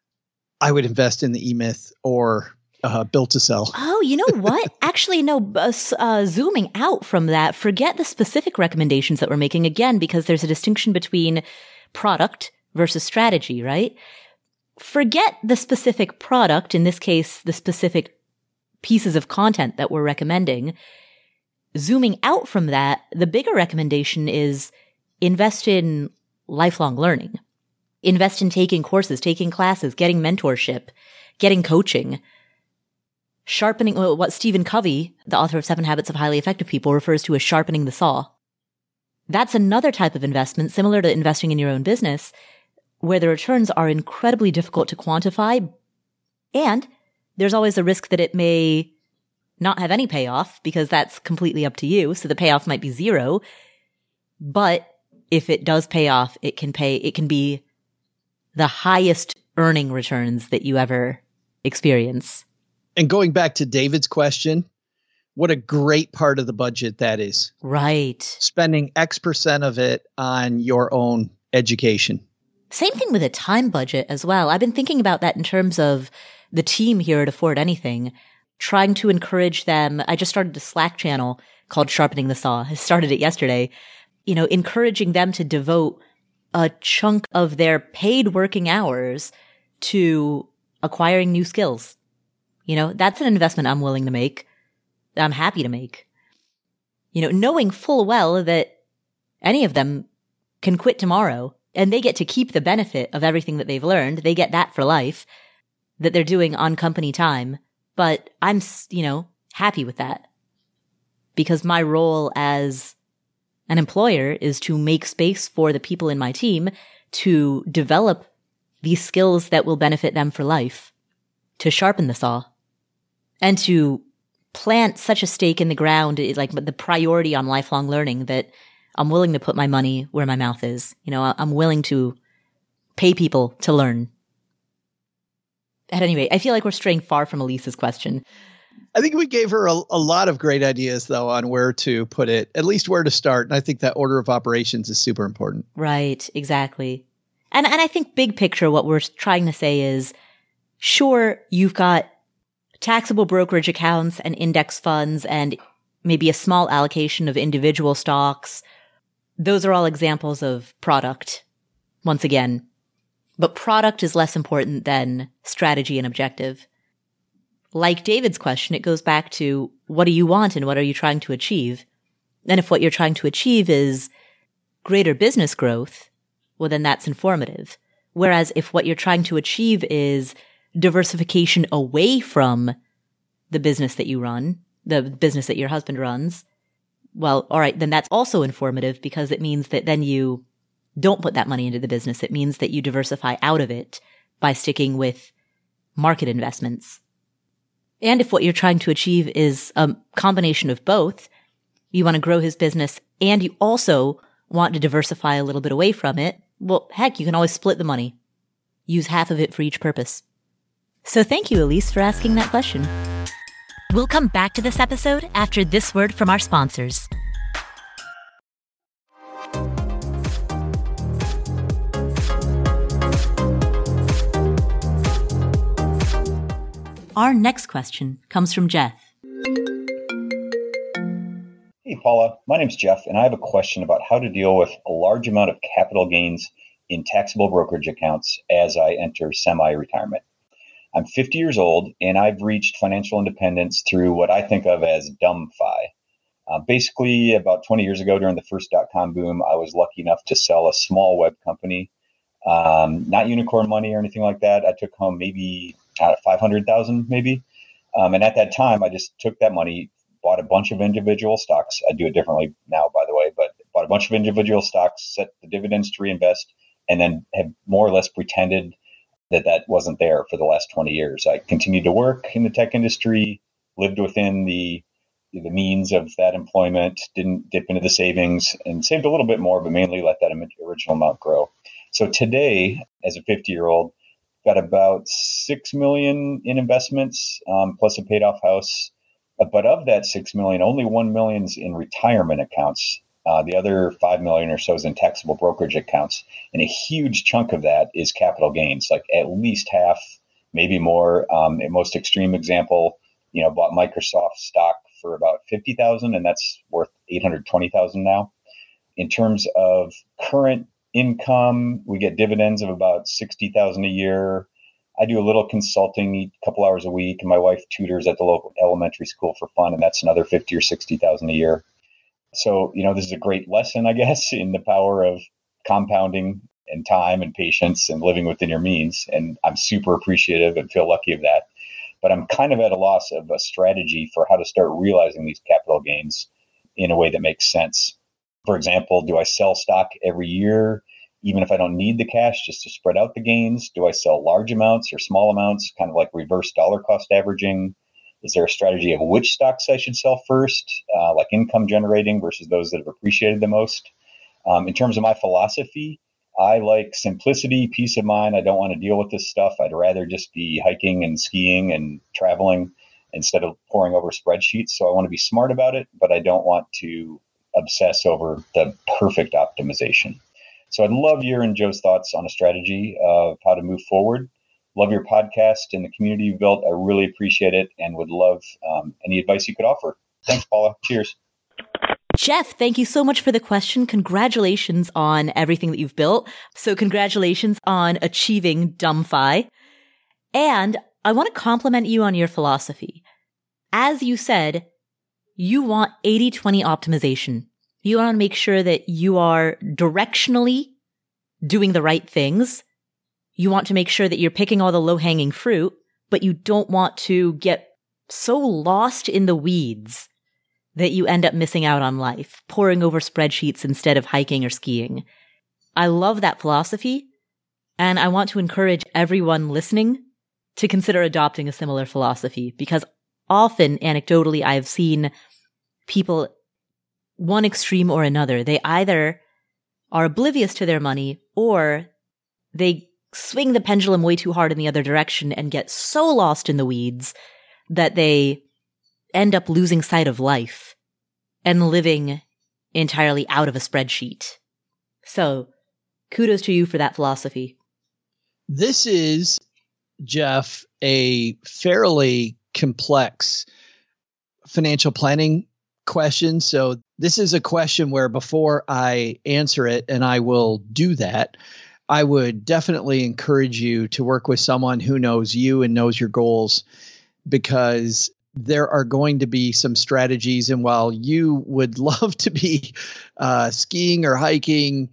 I would invest in the E-Myth or uh, Built to Sell. Oh, you know what? Actually, no, uh, uh, zooming out from that, forget the specific recommendations that we're making again, because there's a distinction between product versus strategy, right? Forget the specific product, in this case, the specific pieces of content that we're recommending. Zooming out from that, the bigger recommendation is invest in lifelong learning. Invest in taking courses, taking classes, getting mentorship, getting coaching, sharpening what Stephen Covey, the author of Seven Habits of Highly Effective People, refers to as sharpening the saw. That's another type of investment, similar to investing in your own business, where the returns are incredibly difficult to quantify, and there's always a risk that it may not have any payoff, because that's completely up to you. So the payoff might be zero, but if it does pay off, it can pay, it can be the highest earning returns that you ever experience. And going back to David's question, what a great part of the budget that is. Right. Spending X percent of it on your own education. Same thing with a time budget as well. I've been thinking about that in terms of the team here at Afford Anything, trying to encourage them. I just started a Slack channel called Sharpening the Saw. I started it yesterday. You know, encouraging them to devote a chunk of their paid working hours to acquiring new skills. You know, that's an investment I'm willing to make, that I'm happy to make. You know, knowing full well that any of them can quit tomorrow and they get to keep the benefit of everything that they've learned. They get that for life that they're doing on company time. But I'm, you know, happy with that because my role as an employer is to make space for the people in my team to develop these skills that will benefit them for life, to sharpen the saw, and to plant such a stake in the ground, like the priority on lifelong learning, that I'm willing to put my money where my mouth is. You know, I'm willing to pay people to learn. At any rate, I feel like we're straying far from Elise's question. I think we gave her a, a lot of great ideas, though, on where to put it, at least where to start. And I think that order of operations is super important. Right, exactly. And and I think big picture, what we're trying to say is, sure, you've got taxable brokerage accounts and index funds and maybe a small allocation of individual stocks. Those are all examples of product, once again. But product is less important than strategy and objective. Like David's question, it goes back to what do you want and what are you trying to achieve? And if what you're trying to achieve is greater business growth, well, then that's informative. Whereas if what you're trying to achieve is diversification away from the business that you run, the business that your husband runs, well, all right, then that's also informative because it means that then you don't put that money into the business. It means that you diversify out of it by sticking with market investments. And if what you're trying to achieve is a combination of both, you want to grow his business and you also want to diversify a little bit away from it, well, heck, you can always split the money. Use half of it for each purpose. So thank you, Elise, for asking that question. We'll come back to this episode after this word from our sponsors. Our next question comes from Jeff. Hey, Paula. My name's Jeff, and I have a question about how to deal with a large amount of capital gains in taxable brokerage accounts as I enter semi-retirement. I'm fifty years old, and I've reached financial independence through what I think of as dumb-fi. Uh, basically, about twenty years ago during the first dot-com boom, I was lucky enough to sell a small web company, um, not unicorn money or anything like that. I took home maybe uh, five hundred thousand dollars maybe. Um, and at that time, I just took that money, bought a bunch of individual stocks. I do it differently now, by the way, but bought a bunch of individual stocks, set the dividends to reinvest, and then have more or less pretended that that wasn't there for the last twenty years. I continued to work in the tech industry, lived within the the means of that employment, didn't dip into the savings, and saved a little bit more, but mainly let that original amount grow. So today, as a fifty-year-old, got about six million dollars in investments, um, plus a paid-off house. But of that six million dollars, only one million dollars is in retirement accounts. Uh, the other five million dollars or so is in taxable brokerage accounts. And a huge chunk of that is capital gains, like at least half, maybe more. Um, a most extreme example, you know, bought Microsoft stock for about fifty thousand dollars, and that's worth eight hundred twenty thousand dollars now. In terms of current income, we get dividends of about sixty thousand dollars a year. I do a little consulting a couple hours a week, and my wife tutors at the local elementary school for fun, and that's another fifty or sixty thousand a year. So, you know, this is a great lesson, I guess, in the power of compounding and time and patience and living within your means. And I'm super appreciative and feel lucky of that. But I'm kind of at a loss of a strategy for how to start realizing these capital gains in a way that makes sense. For example, do I sell stock every year, even if I don't need the cash, just to spread out the gains? Do I sell large amounts or small amounts, kind of like reverse dollar cost averaging? Is there a strategy of which stocks I should sell first, uh, like income generating versus those that have appreciated the most? Um, in terms of my philosophy, I like simplicity, peace of mind. I don't want to deal with this stuff. I'd rather just be hiking and skiing and traveling instead of poring over spreadsheets. So I want to be smart about it, but I don't want to obsess over the perfect optimization. So I'd love your and Joe's thoughts on a strategy of how to move forward. Love your podcast and the community you've built. I really appreciate it and would love um, any advice you could offer. Thanks, Paula. Cheers. Jeff, thank you so much for the question. Congratulations on everything that you've built. So congratulations on achieving DumbFi. And I want to compliment you on your philosophy. As you said, you want eighty twenty optimization. You want to make sure that you are directionally doing the right things. You want to make sure that you're picking all the low-hanging fruit, but you don't want to get so lost in the weeds that you end up missing out on life, poring over spreadsheets instead of hiking or skiing. I love that philosophy, and I want to encourage everyone listening to consider adopting a similar philosophy, because often, anecdotally, I've seen people one extreme or another. They either are oblivious to their money or they swing the pendulum way too hard in the other direction and get so lost in the weeds that they end up losing sight of life and living entirely out of a spreadsheet. So, kudos to you for that philosophy. This is, Jeff, a fairly complex financial planning question. So this is a question where before I answer it, and I will do that, I would definitely encourage you to work with someone who knows you and knows your goals, because there are going to be some strategies. And while you would love to be uh, skiing or hiking,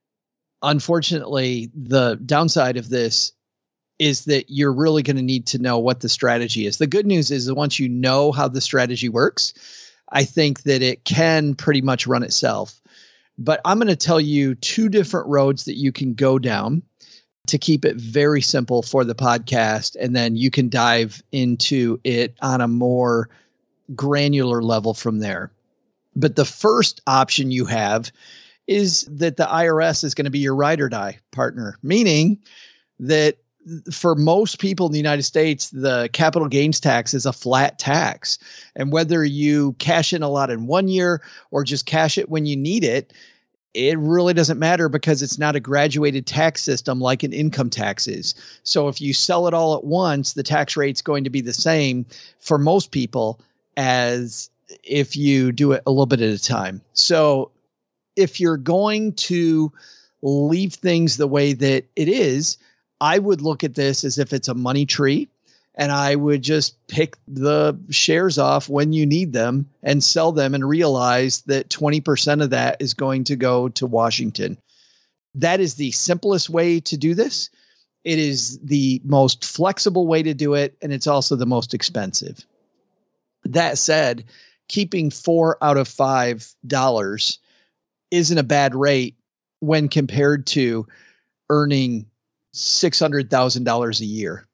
unfortunately, the downside of this is that you're really going to need to know what the strategy is. The good news is that once you know how the strategy works, I think that it can pretty much run itself. But I'm going to tell you two different roads that you can go down to keep it very simple for the podcast. And then you can dive into it on a more granular level from there. But the first option you have is that the I R S is going to be your ride or die partner, meaning that for most people in the United States, the capital gains tax is a flat tax. And whether you cash in a lot in one year or just cash it when you need it, it really doesn't matter, because it's not a graduated tax system like an income tax is. So if you sell it all at once, the tax rate's going to be the same for most people as if you do it a little bit at a time. So if you're going to leave things the way that it is, I would look at this as if it's a money tree, and I would just pick the shares off when you need them and sell them and realize that twenty percent of that is going to go to Washington. That is the simplest way to do this. It is the most flexible way to do it, and it's also the most expensive. That said, keeping four out of five dollars isn't a bad rate when compared to earning six hundred thousand dollars a year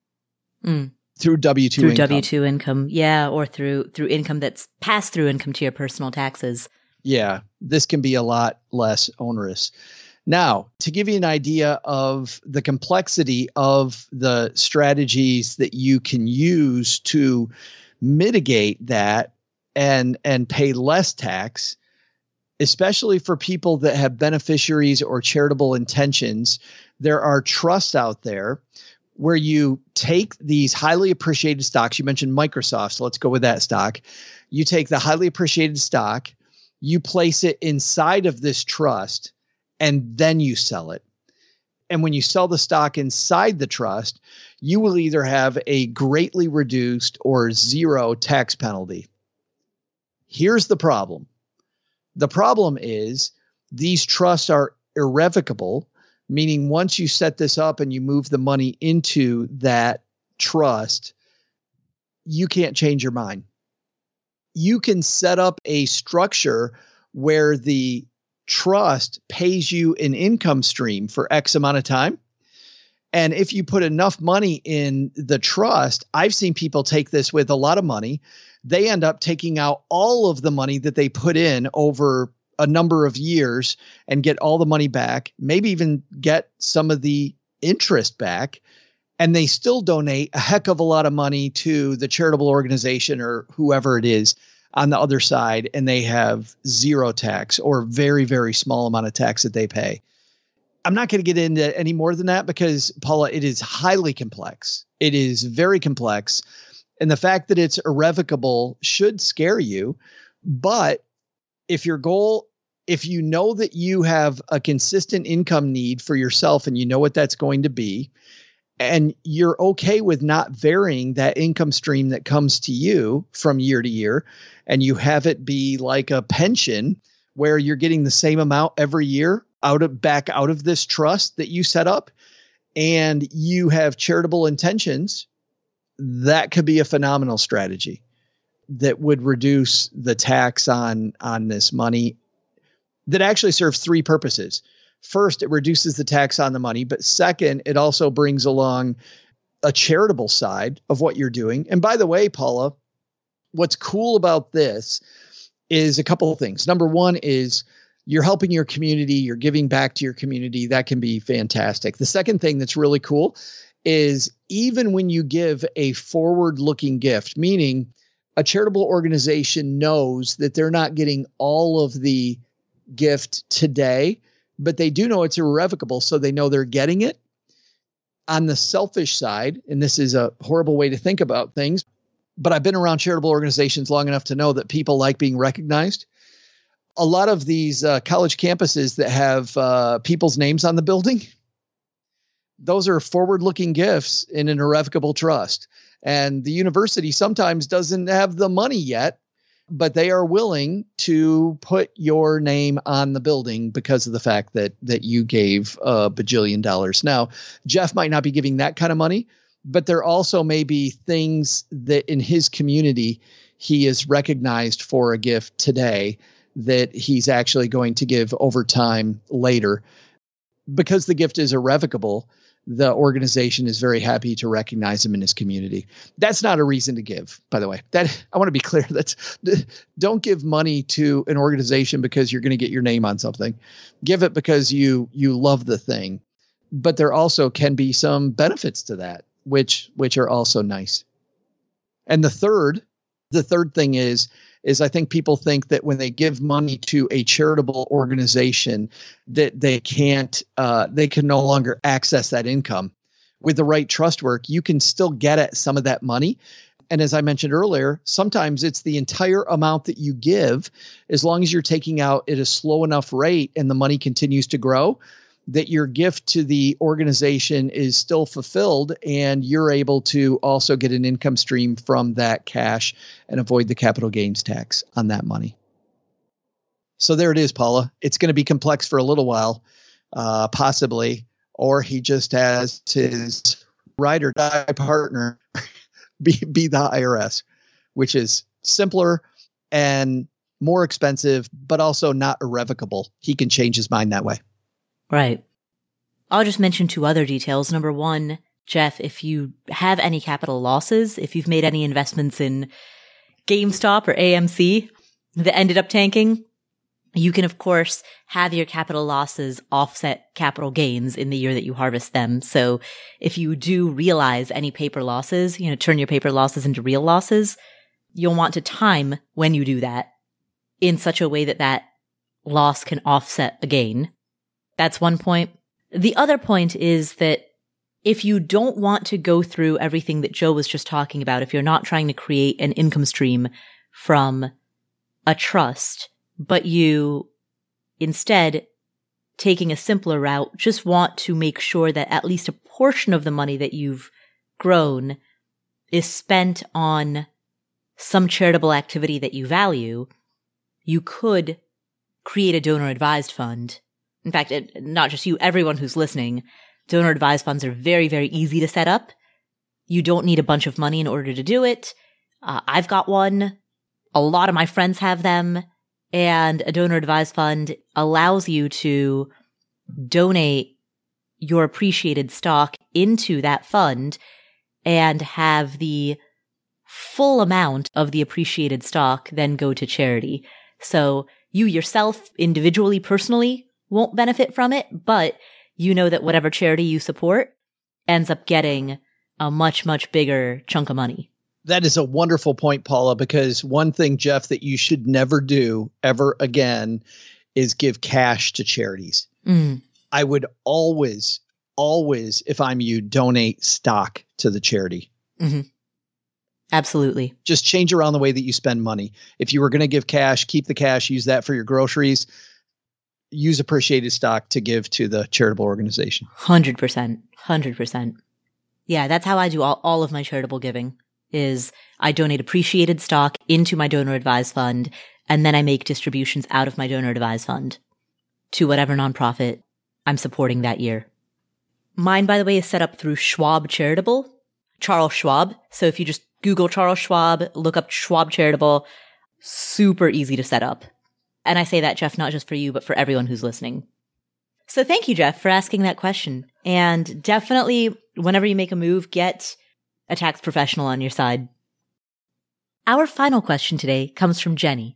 mm. through W two through income. W two income. Yeah. Or through, through income that's passed through income to your personal taxes. Yeah. This can be a lot less onerous. Now, to give you an idea of the complexity of the strategies that you can use to mitigate that and, and pay less tax, especially for people that have beneficiaries or charitable intentions, there are trusts out there where you take these highly appreciated stocks. You mentioned Microsoft, so let's go with that stock. You take the highly appreciated stock, you place it inside of this trust, and then you sell it. And when you sell the stock inside the trust, you will either have a greatly reduced or zero tax penalty. Here's the problem. The problem is these trusts are irrevocable, meaning once you set this up and you move the money into that trust, you can't change your mind. You can set up a structure where the trust pays you an income stream for X amount of time. And if you put enough money in the trust, I've seen people take this with a lot of money. They end up taking out all of the money that they put in over a number of years and get all the money back, maybe even get some of the interest back. and they still donate a heck of a lot of money to the charitable organization or whoever it is on the other side, and they have zero tax or very, very small amount of tax that they pay. I'm not going to get into any more than that because, Paula, it is highly complex. It is very complex. And the fact that it's irrevocable should scare you. But if your goal, if you know that you have a consistent income need for yourself and you know what that's going to be, and you're okay with not varying that income stream that comes to you from year to year, and you have it be like a pension where you're getting the same amount every year out of back out of this trust that you set up, and you have charitable intentions, that could be a phenomenal strategy that would reduce the tax on, on this money that actually serves three purposes. First, it reduces the tax on the money, but second, it also brings along a charitable side of what you're doing. And by the way, Paula, what's cool about this is a couple of things. Number one is you're helping your community, you're giving back to your community. That can be fantastic. The second thing that's really cool is even when you give a forward-looking gift, meaning a charitable organization knows that they're not getting all of the gift today, but they do know it's irrevocable, so they know they're getting it. On the selfish side, and this is a horrible way to think about things, but I've been around charitable organizations long enough to know that people like being recognized. A lot of these uh, college campuses that have uh, people's names on the building, those are forward-looking gifts in an irrevocable trust. And the university sometimes doesn't have the money yet, but they are willing to put your name on the building because of the fact that that you gave a bajillion dollars. Now, Jeff might not be giving that kind of money, but there also may be things that in his community he is recognized for a gift today that he's actually going to give over time later. Because the gift is irrevocable, the organization is very happy to recognize him in his community. That's not a reason to give, by the way. That I want to be clear. That's don't give money to an organization because you're going to get your name on something. Give it because you you love the thing. But there also can be some benefits to that, which which are also nice. And the third, the third thing is is I think people think that when they give money to a charitable organization that they can't, uh, they can no longer access that income. With the right trust work, you can still get at some of that money. And as I mentioned earlier, sometimes it's the entire amount that you give, as long as you're taking out at a slow enough rate and the money continues to grow, that your gift to the organization is still fulfilled and you're able to also get an income stream from that cash and avoid the capital gains tax on that money. So there it is, Paula. It's going to be complex for a little while, uh, possibly, or he just has his ride or die partner be, be the I R S, which is simpler and more expensive, but also not irrevocable. He can change his mind that way. Right. I'll just mention two other details. Number one, Jeff, if you have any capital losses, if you've made any investments in GameStop or A M C that ended up tanking, you can, of course, have your capital losses offset capital gains in the year that you harvest them. So if you do realize any paper losses, you know, turn your paper losses into real losses, you'll want to time when you do that in such a way that that loss can offset a gain. That's one point. The other point is that if you don't want to go through everything that Joe was just talking about, if you're not trying to create an income stream from a trust, but you instead, taking a simpler route, just want to make sure that at least a portion of the money that you've grown is spent on some charitable activity that you value, you could create a donor advised fund. In fact, it, not just you, everyone who's listening, donor advised funds are very, very easy to set up. You don't need a bunch of money in order to do it. Uh, I've got one. A lot of my friends have them. And a donor advised fund allows you to donate your appreciated stock into that fund and have the full amount of the appreciated stock then go to charity. So you yourself individually, personally, won't benefit from it, but you know that whatever charity you support ends up getting a much, much bigger chunk of money. That is a wonderful point, Paula, because one thing, Jeff, that you should never do ever again is give cash to charities. Mm. I would always, always, if I'm you, donate stock to the charity. Mm-hmm. Absolutely. Just change around the way that you spend money. If you were going to give cash, keep the cash, use that for your groceries. Use appreciated stock to give to the charitable organization. one hundred percent. one hundred percent. Yeah, that's how I do all, all of my charitable giving. Is I donate appreciated stock into my donor advised fund, and then I make distributions out of my donor advised fund to whatever nonprofit I'm supporting that year. Mine, by the way, is set up through Schwab Charitable, Charles Schwab. So if you just Google Charles Schwab, look up Schwab Charitable, super easy to set up. And I say that, Jeff, not just for you, but for everyone who's listening. So thank you, Jeff, for asking that question. And definitely, whenever you make a move, get a tax professional on your side. Our final question today comes from Jenny.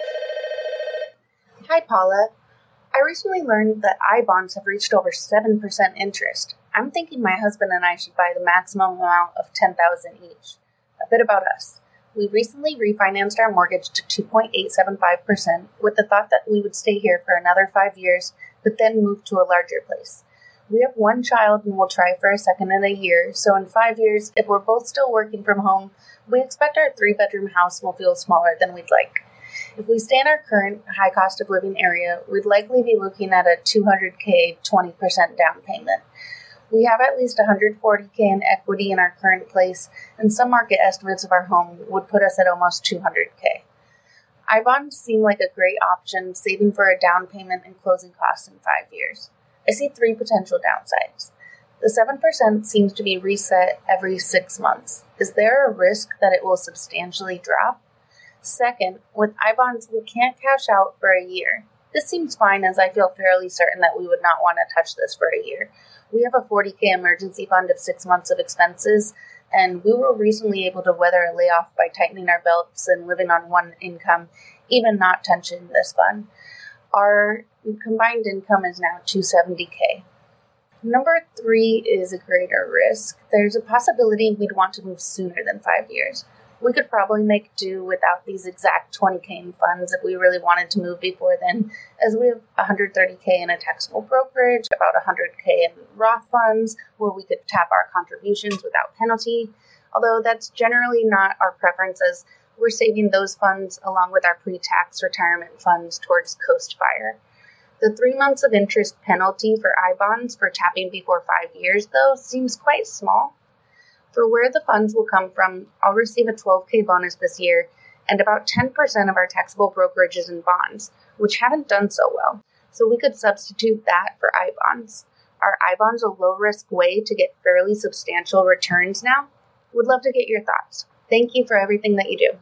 Hi, Paula. I recently learned that I bonds have reached over seven percent interest. I'm thinking my husband and I should buy the maximum amount of ten thousand dollars each. A bit about us. We recently refinanced our mortgage to two point eight seven five percent with the thought that we would stay here for another five years, but then move to a larger place. We have one child and we'll try for a second in a year, so in five years, if we're both still working from home, we expect our three-bedroom house will feel smaller than we'd like. If we stay in our current high cost of living area, we'd likely be looking at a two hundred thousand dollars, twenty percent down payment. We have at least one hundred forty thousand dollars in equity in our current place, and some market estimates of our home would put us at almost two hundred thousand dollars. iBonds seem like a great option, saving for a down payment and closing costs in five years. I see three potential downsides. The seven percent seems to be reset every six months. Is there a risk that it will substantially drop? Second, with iBonds, we can't cash out for a year. This seems fine, as I feel fairly certain that we would not want to touch this for a year. We have a forty thousand dollars emergency fund of six months of expenses, and we were recently able to weather a layoff by tightening our belts and living on one income, even not touching this fund. Our combined income is now two hundred seventy thousand dollars. Number three is a greater risk. There's a possibility we'd want to move sooner than five years. We could probably make do without these exact twenty thousand dollars in funds if we really wanted to move before then, as we have one hundred thirty thousand dollars in a taxable brokerage, about one hundred thousand dollars in Roth funds, where we could tap our contributions without penalty, although that's generally not our preference, as we're saving those funds along with our pre-tax retirement funds towards Coast Fire. The three months of interest penalty for iBonds for tapping before five years, though, seems quite small. For where the funds will come from, I'll receive a twelve thousand dollars bonus this year, and about ten percent of our taxable brokerages and bonds, which haven't done so well. So we could substitute that for iBonds. Are iBonds a low-risk way to get fairly substantial returns now? Would love to get your thoughts. Thank you for everything that you do.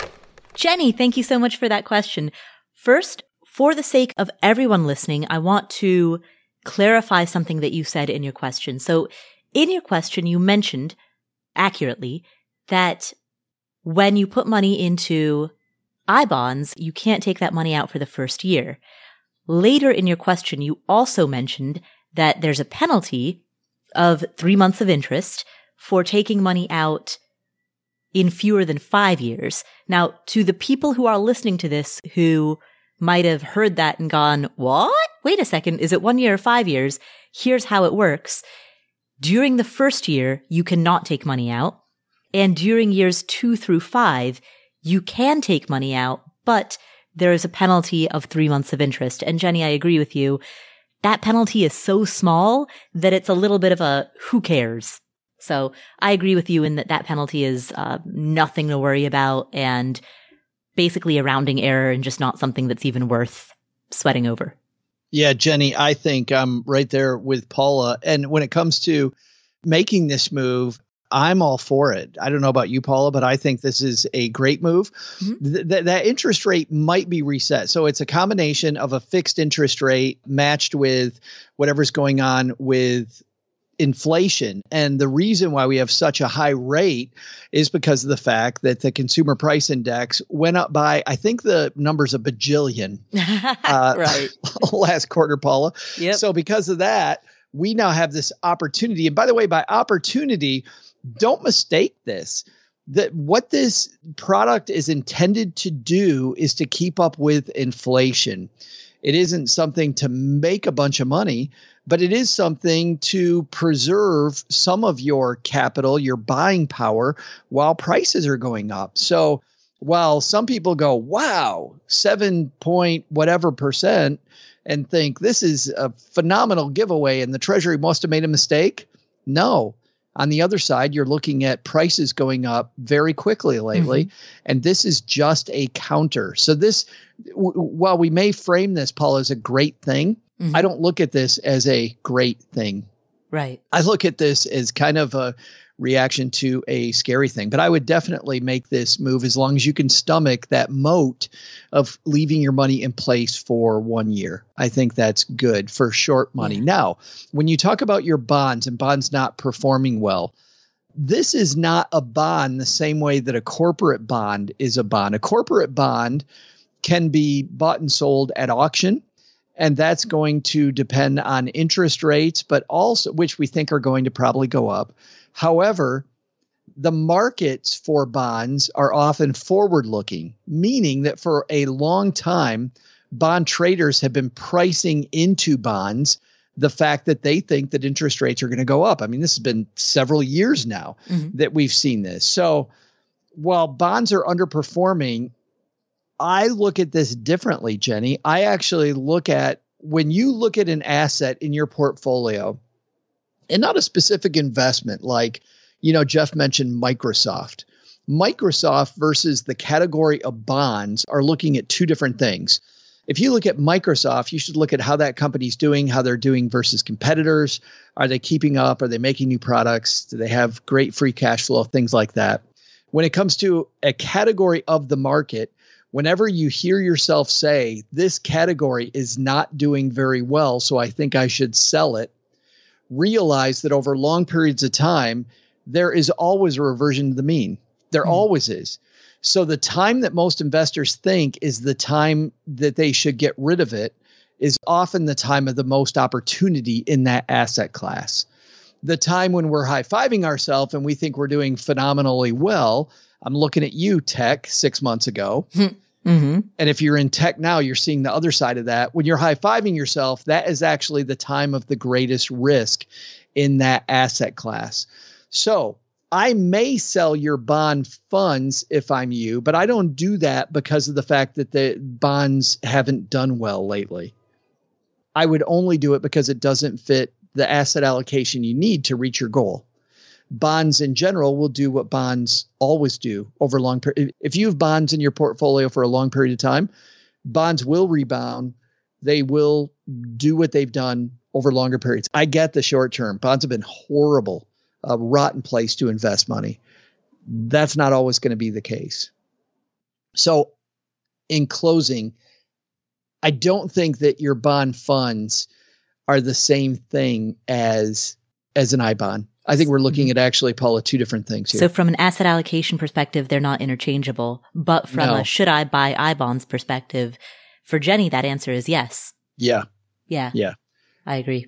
Jenny, thank you so much for that question. First, for the sake of everyone listening, I want to clarify something that you said in your question. So in your question, you mentioned accurately that when you put money into iBonds, you can't take that money out for the first year. Later in your question, you also mentioned that there's a penalty of three months of interest for taking money out in fewer than five years. Now, to the people who are listening to this who might have heard that and gone, what? Wait a second, is it one year or five years? Here's how it works. During the first year, you cannot take money out. And during years two through five, you can take money out, but there is a penalty of three months of interest. And Jenny, I agree with you. That penalty is so small that it's a little bit of a who cares. So I agree with you in that that penalty is uh, nothing to worry about and basically a rounding error and just not something that's even worth sweating over. Yeah, Jenny, I think I'm right there with Paula. And when it comes to making this move, I'm all for it. I don't know about you, Paula, but I think this is a great move. Mm-hmm. Th- th- that interest rate might be reset. So it's a combination of a fixed interest rate matched with whatever's going on with inflation. And the reason why we have such a high rate is because of the fact that the consumer price index went up by, I think the number's a bajillion uh, right. last quarter, Paula. Yep. So because of that, we now have this opportunity. And by the way, by opportunity, don't mistake this. That what this product is intended to do is to keep up with inflation. It isn't something to make a bunch of money, but it is something to preserve some of your capital, your buying power, while prices are going up. So while some people go, wow, seven point whatever percent, and think this is a phenomenal giveaway and the Treasury must have made a mistake. No. On the other side, you're looking at prices going up very quickly lately, mm-hmm. and this is just a counter. So this, w- while we may frame this, Paul, as a great thing, mm-hmm. I don't look at this as a great thing. Right. I look at this as kind of a reaction to a scary thing, but I would definitely make this move as long as you can stomach that moat of leaving your money in place for one year. I think that's good for short money. Yeah. Now, when you talk about your bonds and bonds not performing well, this is not a bond the same way that a corporate bond is a bond. A corporate bond can be bought and sold at auction, and that's going to depend on interest rates, but also which we think are going to probably go up. However, the markets for bonds are often forward-looking, meaning that for a long time, bond traders have been pricing into bonds the fact that they think that interest rates are going to go up. I mean, this has been several years now mm-hmm. that we've seen this. So while bonds are underperforming, I look at this differently, Jenny. I actually look at when you look at an asset in your portfolio, and not a specific investment like, you know, Jeff mentioned Microsoft. Microsoft versus the category of bonds are looking at two different things. If you look at Microsoft, you should look at how that company's doing, how they're doing versus competitors. Are they keeping up? Are they making new products? Do they have great free cash flow? Things like that. When it comes to a category of the market, whenever you hear yourself say, this category is not doing very well, so I think I should sell it, realize that over long periods of time, there is always a reversion to the mean. There mm-hmm. always is. So the time that most investors think is the time that they should get rid of it is often the time of the most opportunity in that asset class. The time when we're high-fiving ourselves and we think we're doing phenomenally well. I'm looking at you, tech, six months ago. Mm-hmm. And if you're in tech now, you're seeing the other side of that. When you're high-fiving yourself, that is actually the time of the greatest risk in that asset class. So I may sell your bond funds if I'm you, but I don't do that because of the fact that the bonds haven't done well lately. I would only do it because it doesn't fit the asset allocation you need to reach your goal. Bonds in general will do what bonds always do over long period. If you have bonds in your portfolio for a long period of time, bonds will rebound. They will do what they've done over longer periods. I get the short term. Bonds have been horrible, a rotten place to invest money. That's not always going to be the case. So in closing, I don't think that your bond funds are the same thing as, as an I bond. I think we're looking at actually, Paula, two different things here. So from an asset allocation perspective, they're not interchangeable. But from no. a should I buy I bonds perspective, for Jenny, that answer is yes. Yeah. Yeah. Yeah. I agree.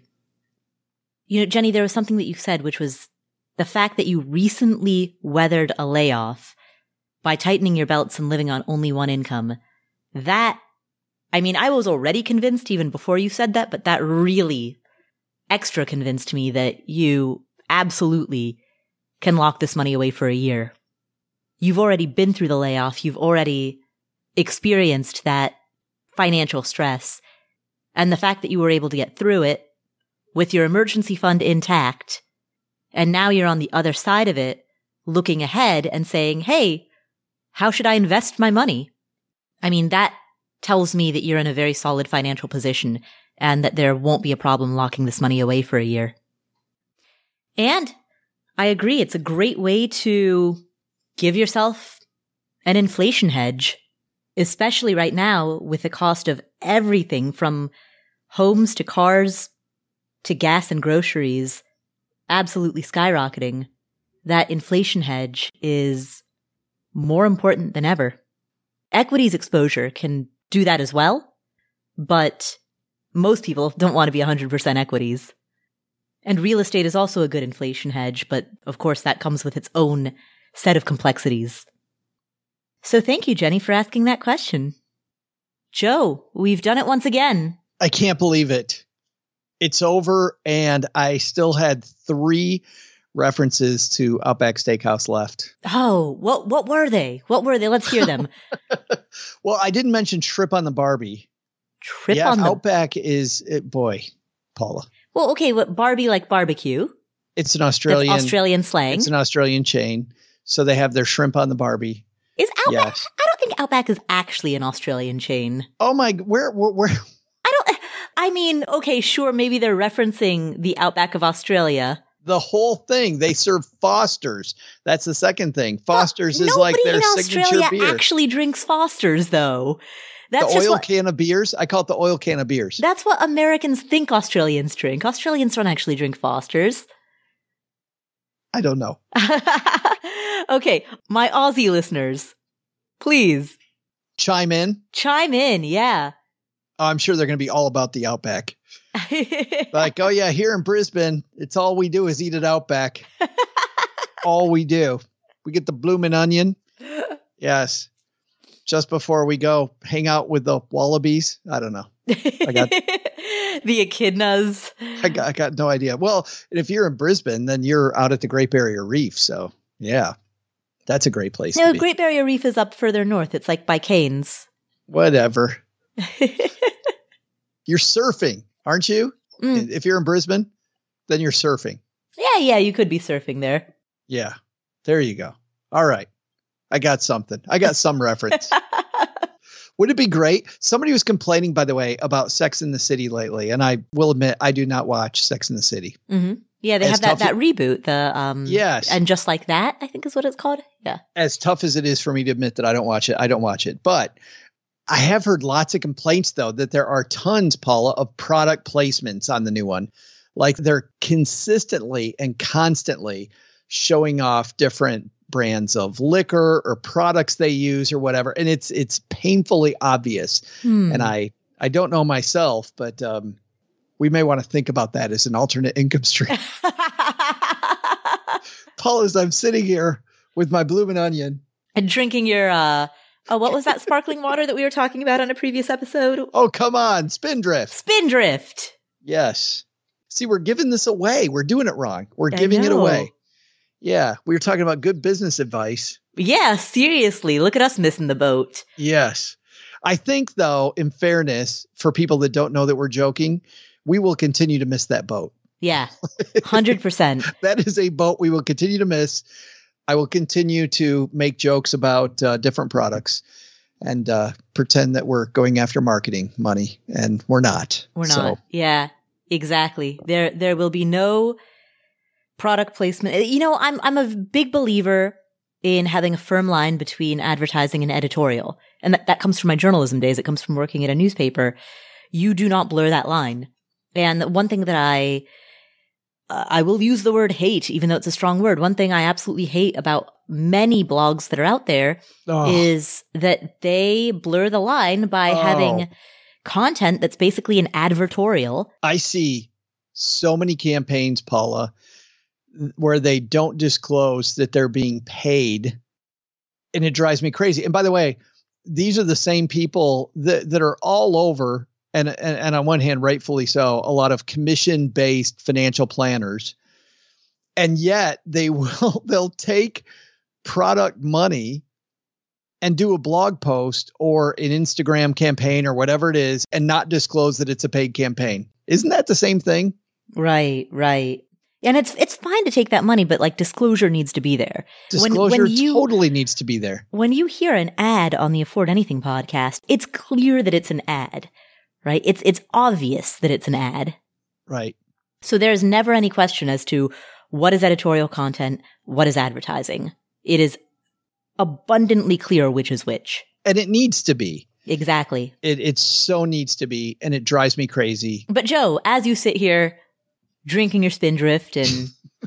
You know, Jenny, there was something that you said, which was the fact that you recently weathered a layoff by tightening your belts and living on only one income. That, I mean, I was already convinced even before you said that, but that really extra convinced me that you absolutely can lock this money away for a year. You've already been through the layoff. You've already experienced that financial stress. And the fact that you were able to get through it with your emergency fund intact, and now you're on the other side of it, looking ahead and saying, hey, how should I invest my money? I mean, that tells me that you're in a very solid financial position and that there won't be a problem locking this money away for a year. And I agree, it's a great way to give yourself an inflation hedge, especially right now with the cost of everything from homes to cars to gas and groceries absolutely skyrocketing. That inflation hedge is more important than ever. Equities exposure can do that as well, but most people don't want to be one hundred percent equities. And real estate is also a good inflation hedge, but of course that comes with its own set of complexities. So thank you, Jenny, for asking that question. Joe, we've done it once again. I can't believe it. It's over, and I still had three references to Outback Steakhouse left. Oh, what what were they? What were they? Let's hear them. Well, I didn't mention Trip on the Barbie. Trip yeah, on the Outback is, it, boy, Paula. Well, okay, what Barbie like barbecue? It's an Australian That's Australian slang. It's an Australian chain. So they have their shrimp on the Barbie. Is Outback? Yes. I don't think Outback is actually an Australian chain. Oh my, where, where, where? I don't, I mean, okay, sure, maybe they're referencing the Outback of Australia. The whole thing. They serve Foster's. That's the second thing. Foster's well, is like their in signature Australia beer. Actually drinks Foster's, though. That's the just oil what, can of beers? I call it the oil can of beers. That's what Americans think Australians drink. Australians don't actually drink Foster's. I don't know. Okay, my Aussie listeners, please. Chime in. Chime in, yeah. Oh, I'm sure they're going to be all about the Outback. Like, oh yeah, here in Brisbane, it's all we do is eat at Outback. All we do. We get the bloomin' onion. Yes. Just before we go hang out with the wallabies. I don't know. I got the echidnas. I got, I got no idea. Well, if you're in Brisbane, then you're out at the Great Barrier Reef. So yeah, that's a great place. No, to be. Great Barrier Reef is up further north. It's like by Cairns. Whatever. You're surfing, aren't you? Mm. If you're in Brisbane, then you're surfing. Yeah, yeah, you could be surfing there. Yeah. There you go. All right. I got something. I got some reference. Would it be great? Somebody was complaining, by the way, about Sex in the City lately. And I will admit, I do not watch Sex in the City. Mm-hmm. Yeah, they As have that, that as, reboot. The um, Yes. And Just Like That, I think is what it's called. Yeah. As tough as it is for me to admit that I don't watch it, I don't watch it. But I have heard lots of complaints, though, that there are tons, Paula, of product placements on the new one. Like they're consistently and constantly showing off different brands of liquor or products they use or whatever. And it's it's painfully obvious. Hmm. And I, I don't know myself, but um, we may want to think about that as an alternate income stream. Paula, as I'm sitting here with my bloomin' onion. And drinking your, uh, oh, what was that sparkling water that we were talking about on a previous episode? Oh, come on. Spindrift. Spindrift. Yes. See, we're giving this away. We're doing it wrong. We're giving it away. Yeah. We were talking about good business advice. Yeah, seriously. Look at us missing the boat. Yes. I think, though, in fairness, for people that don't know that we're joking, we will continue to miss that boat. Yeah, one hundred percent. That is a boat we will continue to miss. I will continue to make jokes about uh, different products and uh, pretend that we're going after marketing money, and we're not. We're not. So. Yeah, exactly. There, there will be no product placement. You know, I'm, I'm a big believer in having a firm line between advertising and editorial. And that, that comes from my journalism days. It comes from working at a newspaper. You do not blur that line. And one thing that I, uh, I will use the word hate, even though it's a strong word. One thing I absolutely hate about many blogs that are out there oh. is that they blur the line by oh. having content that's basically an advertorial. I see so many campaigns, Paula, where they don't disclose that they're being paid, and it drives me crazy. And by the way, these are the same people that, that are all over, and, and, and on one hand, rightfully so, a lot of commission-based financial planners. And yet they will, they'll take product money and do a blog post or an Instagram campaign or whatever it is and not disclose that it's a paid campaign. Isn't that the same thing? Right, right. And it's it's fine to take that money, but like disclosure needs to be there. Disclosure when, when you, totally needs to be there. When you hear an ad on the Afford Anything podcast, it's clear that it's an ad, right? It's it's obvious that it's an ad. Right. So there's never any question as to what is editorial content, what is advertising. It is abundantly clear which is which. And it needs to be. Exactly. It it so needs to be, and it drives me crazy. But Joe, as you sit here drinking your Spindrift and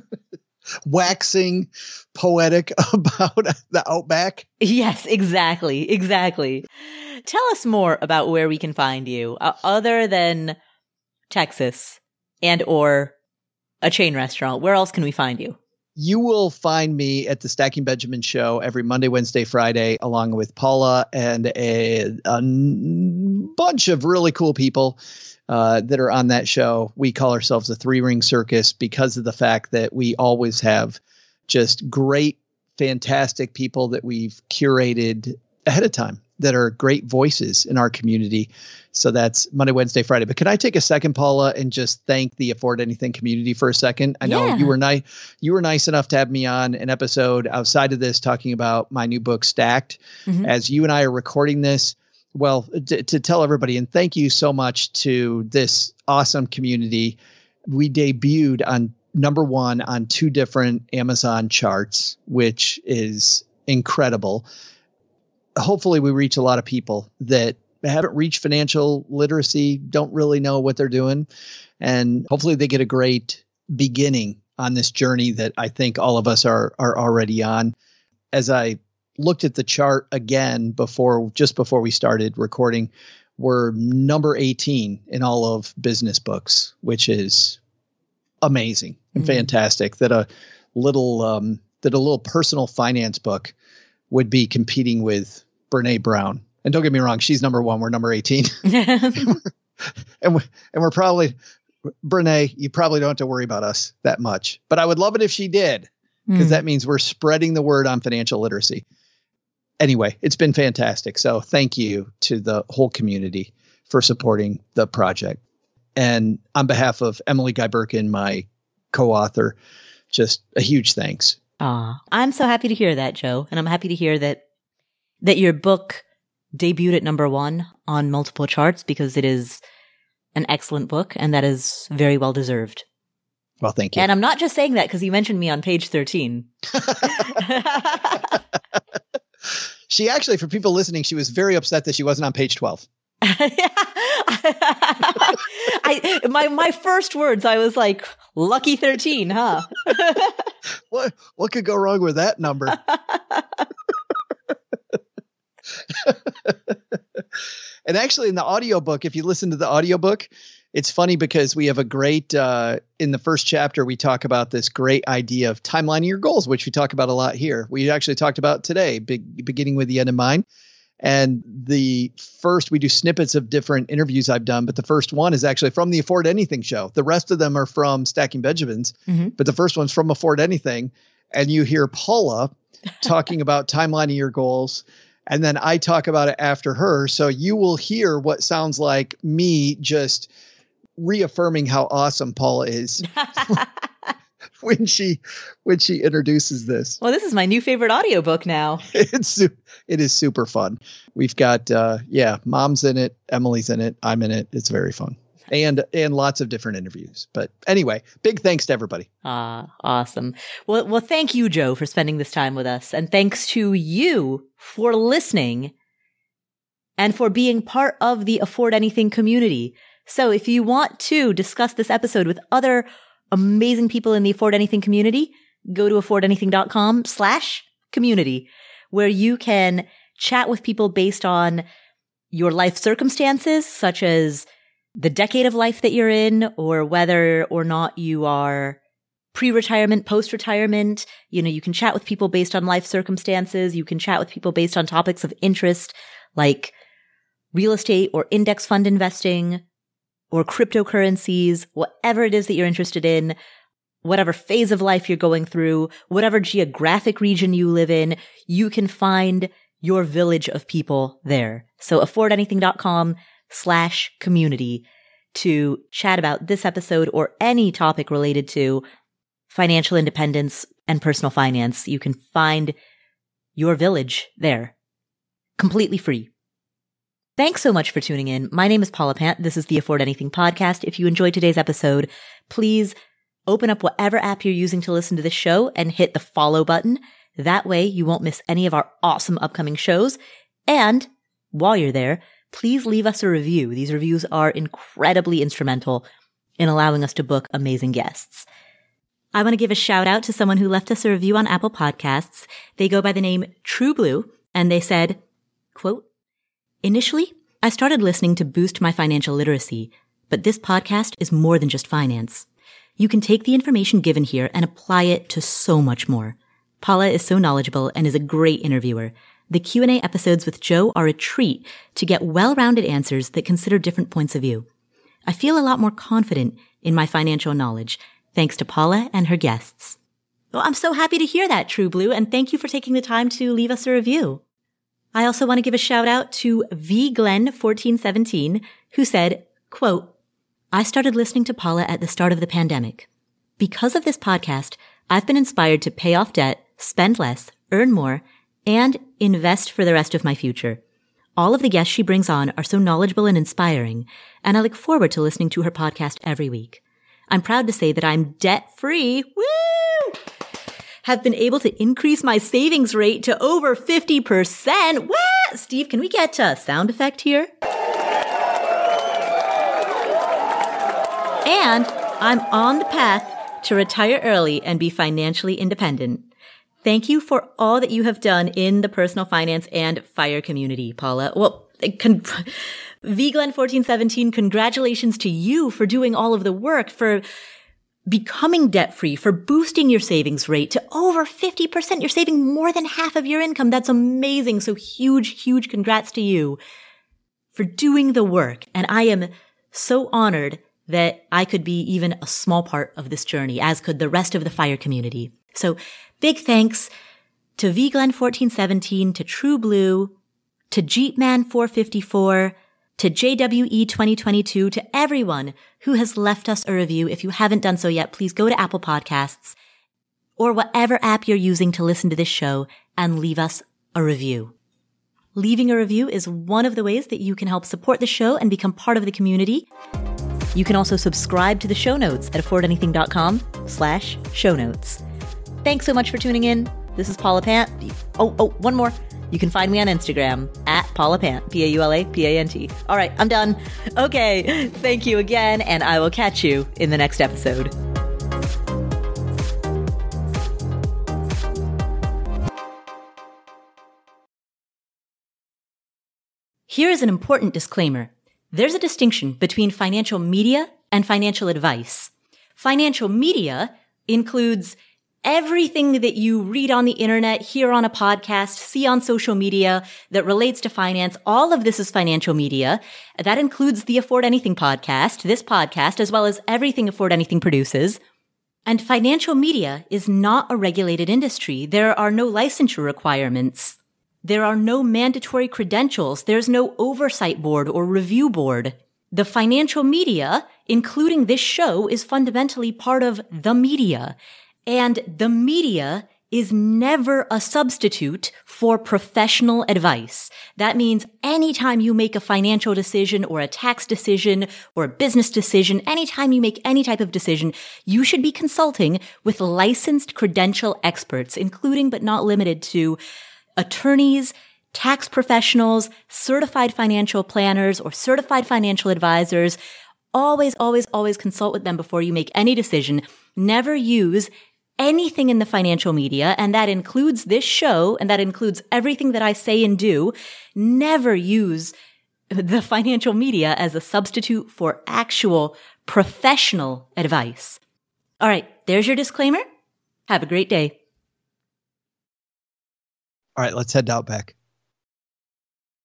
waxing poetic about the Outback. Yes, exactly. Exactly. Tell us more about where we can find you uh, other than Texas and or a chain restaurant. Where else can we find you? You will find me at the Stacking Benjamin show every Monday, Wednesday, Friday, along with Paula and a, a bunch of really cool people uh, that are on that show. We call ourselves the Three Ring Circus because of the fact that we always have just great, fantastic people that we've curated ahead of time that are great voices in our community. So that's Monday, Wednesday, Friday. But can I take a second, Paula, and just thank the Afford Anything community for a second? I know yeah. you were nice. You were nice enough to have me on an episode outside of this talking about my new book, Stacked. Mm-hmm. As you and I are recording this, well, to, to tell everybody, and thank you so much to this awesome community. We debuted on number one on two different Amazon charts, which is incredible. Hopefully we reach a lot of people that haven't reached financial literacy, don't really know what they're doing. And hopefully they get a great beginning on this journey that I think all of us are are already on. As I looked at the chart again before, just before we started recording, we're number eighteen in all of business books, which is amazing and mm-hmm. fantastic that a little, um, that a little personal finance book would be competing with Brene Brown. And don't get me wrong, she's number one. We're number eighteen. and, we're, and, we're, and we're probably, Brene, you probably don't have to worry about us that much. But I would love it if she did, because mm. that means we're spreading the word on financial literacy. Anyway, it's been fantastic. So thank you to the whole community for supporting the project. And on behalf of Emily Guy Birkin, my co-author, just a huge thanks. Aw, I'm so happy to hear that, Joe. And I'm happy to hear that that your book debuted at number one on multiple charts, because it is an excellent book and that is very well deserved. Well, thank you. And I'm not just saying that because you mentioned me on page thirteen. She actually, for people listening, she was very upset that she wasn't on page twelve. I, my my first words, I was like, lucky thirteen, huh? What what could go wrong with that number? And actually, in the audiobook, if you listen to the audiobook, it's funny because we have a great, uh, in the first chapter, we talk about this great idea of timelining your goals, which we talk about a lot here. We actually talked about today, big, beginning with the end in mind. And the first, we do snippets of different interviews I've done, but the first one is actually from the Afford Anything show. The rest of them are from Stacking Benjamins, mm-hmm. but the first one's from Afford Anything. And you hear Paula talking about timelining your goals. And then I talk about it after her. So you will hear what sounds like me just reaffirming how awesome Paula is when she when she introduces this. Well, this is my new favorite audiobook now. It's it is super fun. We've got uh, yeah, Mom's in it, Emily's in it, I'm in it. It's very fun. And and lots of different interviews. But anyway, big thanks to everybody. Ah, awesome. Well, well, thank you, Joe, for spending this time with us. And thanks to you for listening and for being part of the Afford Anything community. So if you want to discuss this episode with other amazing people in the Afford Anything community, go to affordanything.com slash community, where you can chat with people based on your life circumstances, such as the decade of life that you're in, or whether or not you are pre-retirement, post-retirement. You know, you can chat with people based on life circumstances. You can chat with people based on topics of interest, like real estate or index fund investing or cryptocurrencies, whatever it is that you're interested in, whatever phase of life you're going through, whatever geographic region you live in, you can find your village of people there. So affordanything.com slash community to chat about this episode or any topic related to financial independence and personal finance. You can find your village there, completely free. Thanks so much for tuning in. My name is Paula Pant. This is the Afford Anything podcast. If you enjoyed today's episode, please open up whatever app you're using to listen to this show and hit the follow button. That way you won't miss any of our awesome upcoming shows. And while you're there, please leave us a review. These reviews are incredibly instrumental in allowing us to book amazing guests. I want to give a shout out to someone who left us a review on Apple Podcasts. They go by the name True Blue, and they said, quote, "Initially, I started listening to boost my financial literacy, but this podcast is more than just finance. You can take the information given here and apply it to so much more. Paula is so knowledgeable and is a great interviewer. The Q and A episodes with Joe are a treat to get well-rounded answers that consider different points of view. I feel a lot more confident in my financial knowledge, thanks to Paula and her guests. Well, I'm so happy to hear that, True Blue, and thank you for taking the time to leave us a review. I also want to give a shout out to V Glenn fourteen seventeen, who said, quote, I started listening to Paula at the start of the pandemic. Because of this podcast, I've been inspired to pay off debt, spend less, earn more, and invest for the rest of my future. All of the guests she brings on are so knowledgeable and inspiring, and I look forward to listening to her podcast every week. I'm proud to say that I'm debt-free. Woo! Have been able to increase my savings rate to over fifty percent. What? Steve, can we get a sound effect here? And I'm on the path to retire early and be financially independent. Thank you for all that you have done in the personal finance and FIRE community, Paula. Well, con- V Glenn fourteen seventeen, congratulations to you for doing all of the work, for becoming debt-free, for boosting your savings rate to over fifty percent. You're saving more than half of your income. That's amazing. So huge, huge congrats to you for doing the work. And I am so honored that I could be even a small part of this journey, as could the rest of the FIRE community. So big thanks to V Glenn fourteen seventeen, to True Blue, to Jeepman four fifty-four, to J W E twenty twenty-two, to everyone who has left us a review. If you haven't done so yet, please go to Apple Podcasts or whatever app you're using to listen to this show and leave us a review. Leaving a review is one of the ways that you can help support the show and become part of the community. You can also subscribe to the show notes at affordanything.com slash show notes. Thanks so much for tuning in. This is Paula Pant. Oh, oh, one more. You can find me on Instagram at Paula Pant, P A U L A P A N T. All right, I'm done. Okay, thank you again, and I will catch you in the next episode. Here is an important disclaimer. There's a distinction between financial media and financial advice. Financial media includes everything that you read on the internet, hear on a podcast, see on social media that relates to finance. All of this is financial media. That includes the Afford Anything podcast, this podcast, as well as everything Afford Anything produces. And financial media is not a regulated industry. There are no licensure requirements. There are no mandatory credentials. There's no oversight board or review board. The financial media, including this show, is fundamentally part of the media. And the media is never a substitute for professional advice. That means anytime you make a financial decision or a tax decision or a business decision, anytime you make any type of decision, you should be consulting with licensed credential experts, including but not limited to attorneys, tax professionals, certified financial planners, or certified financial advisors. Always, always, always consult with them before you make any decision. Never use anything in the financial media, and that includes this show, and that includes everything that I say and do. Never use the financial media as a substitute for actual professional advice. All right, there's your disclaimer. Have a great day. All right, let's head to Outback.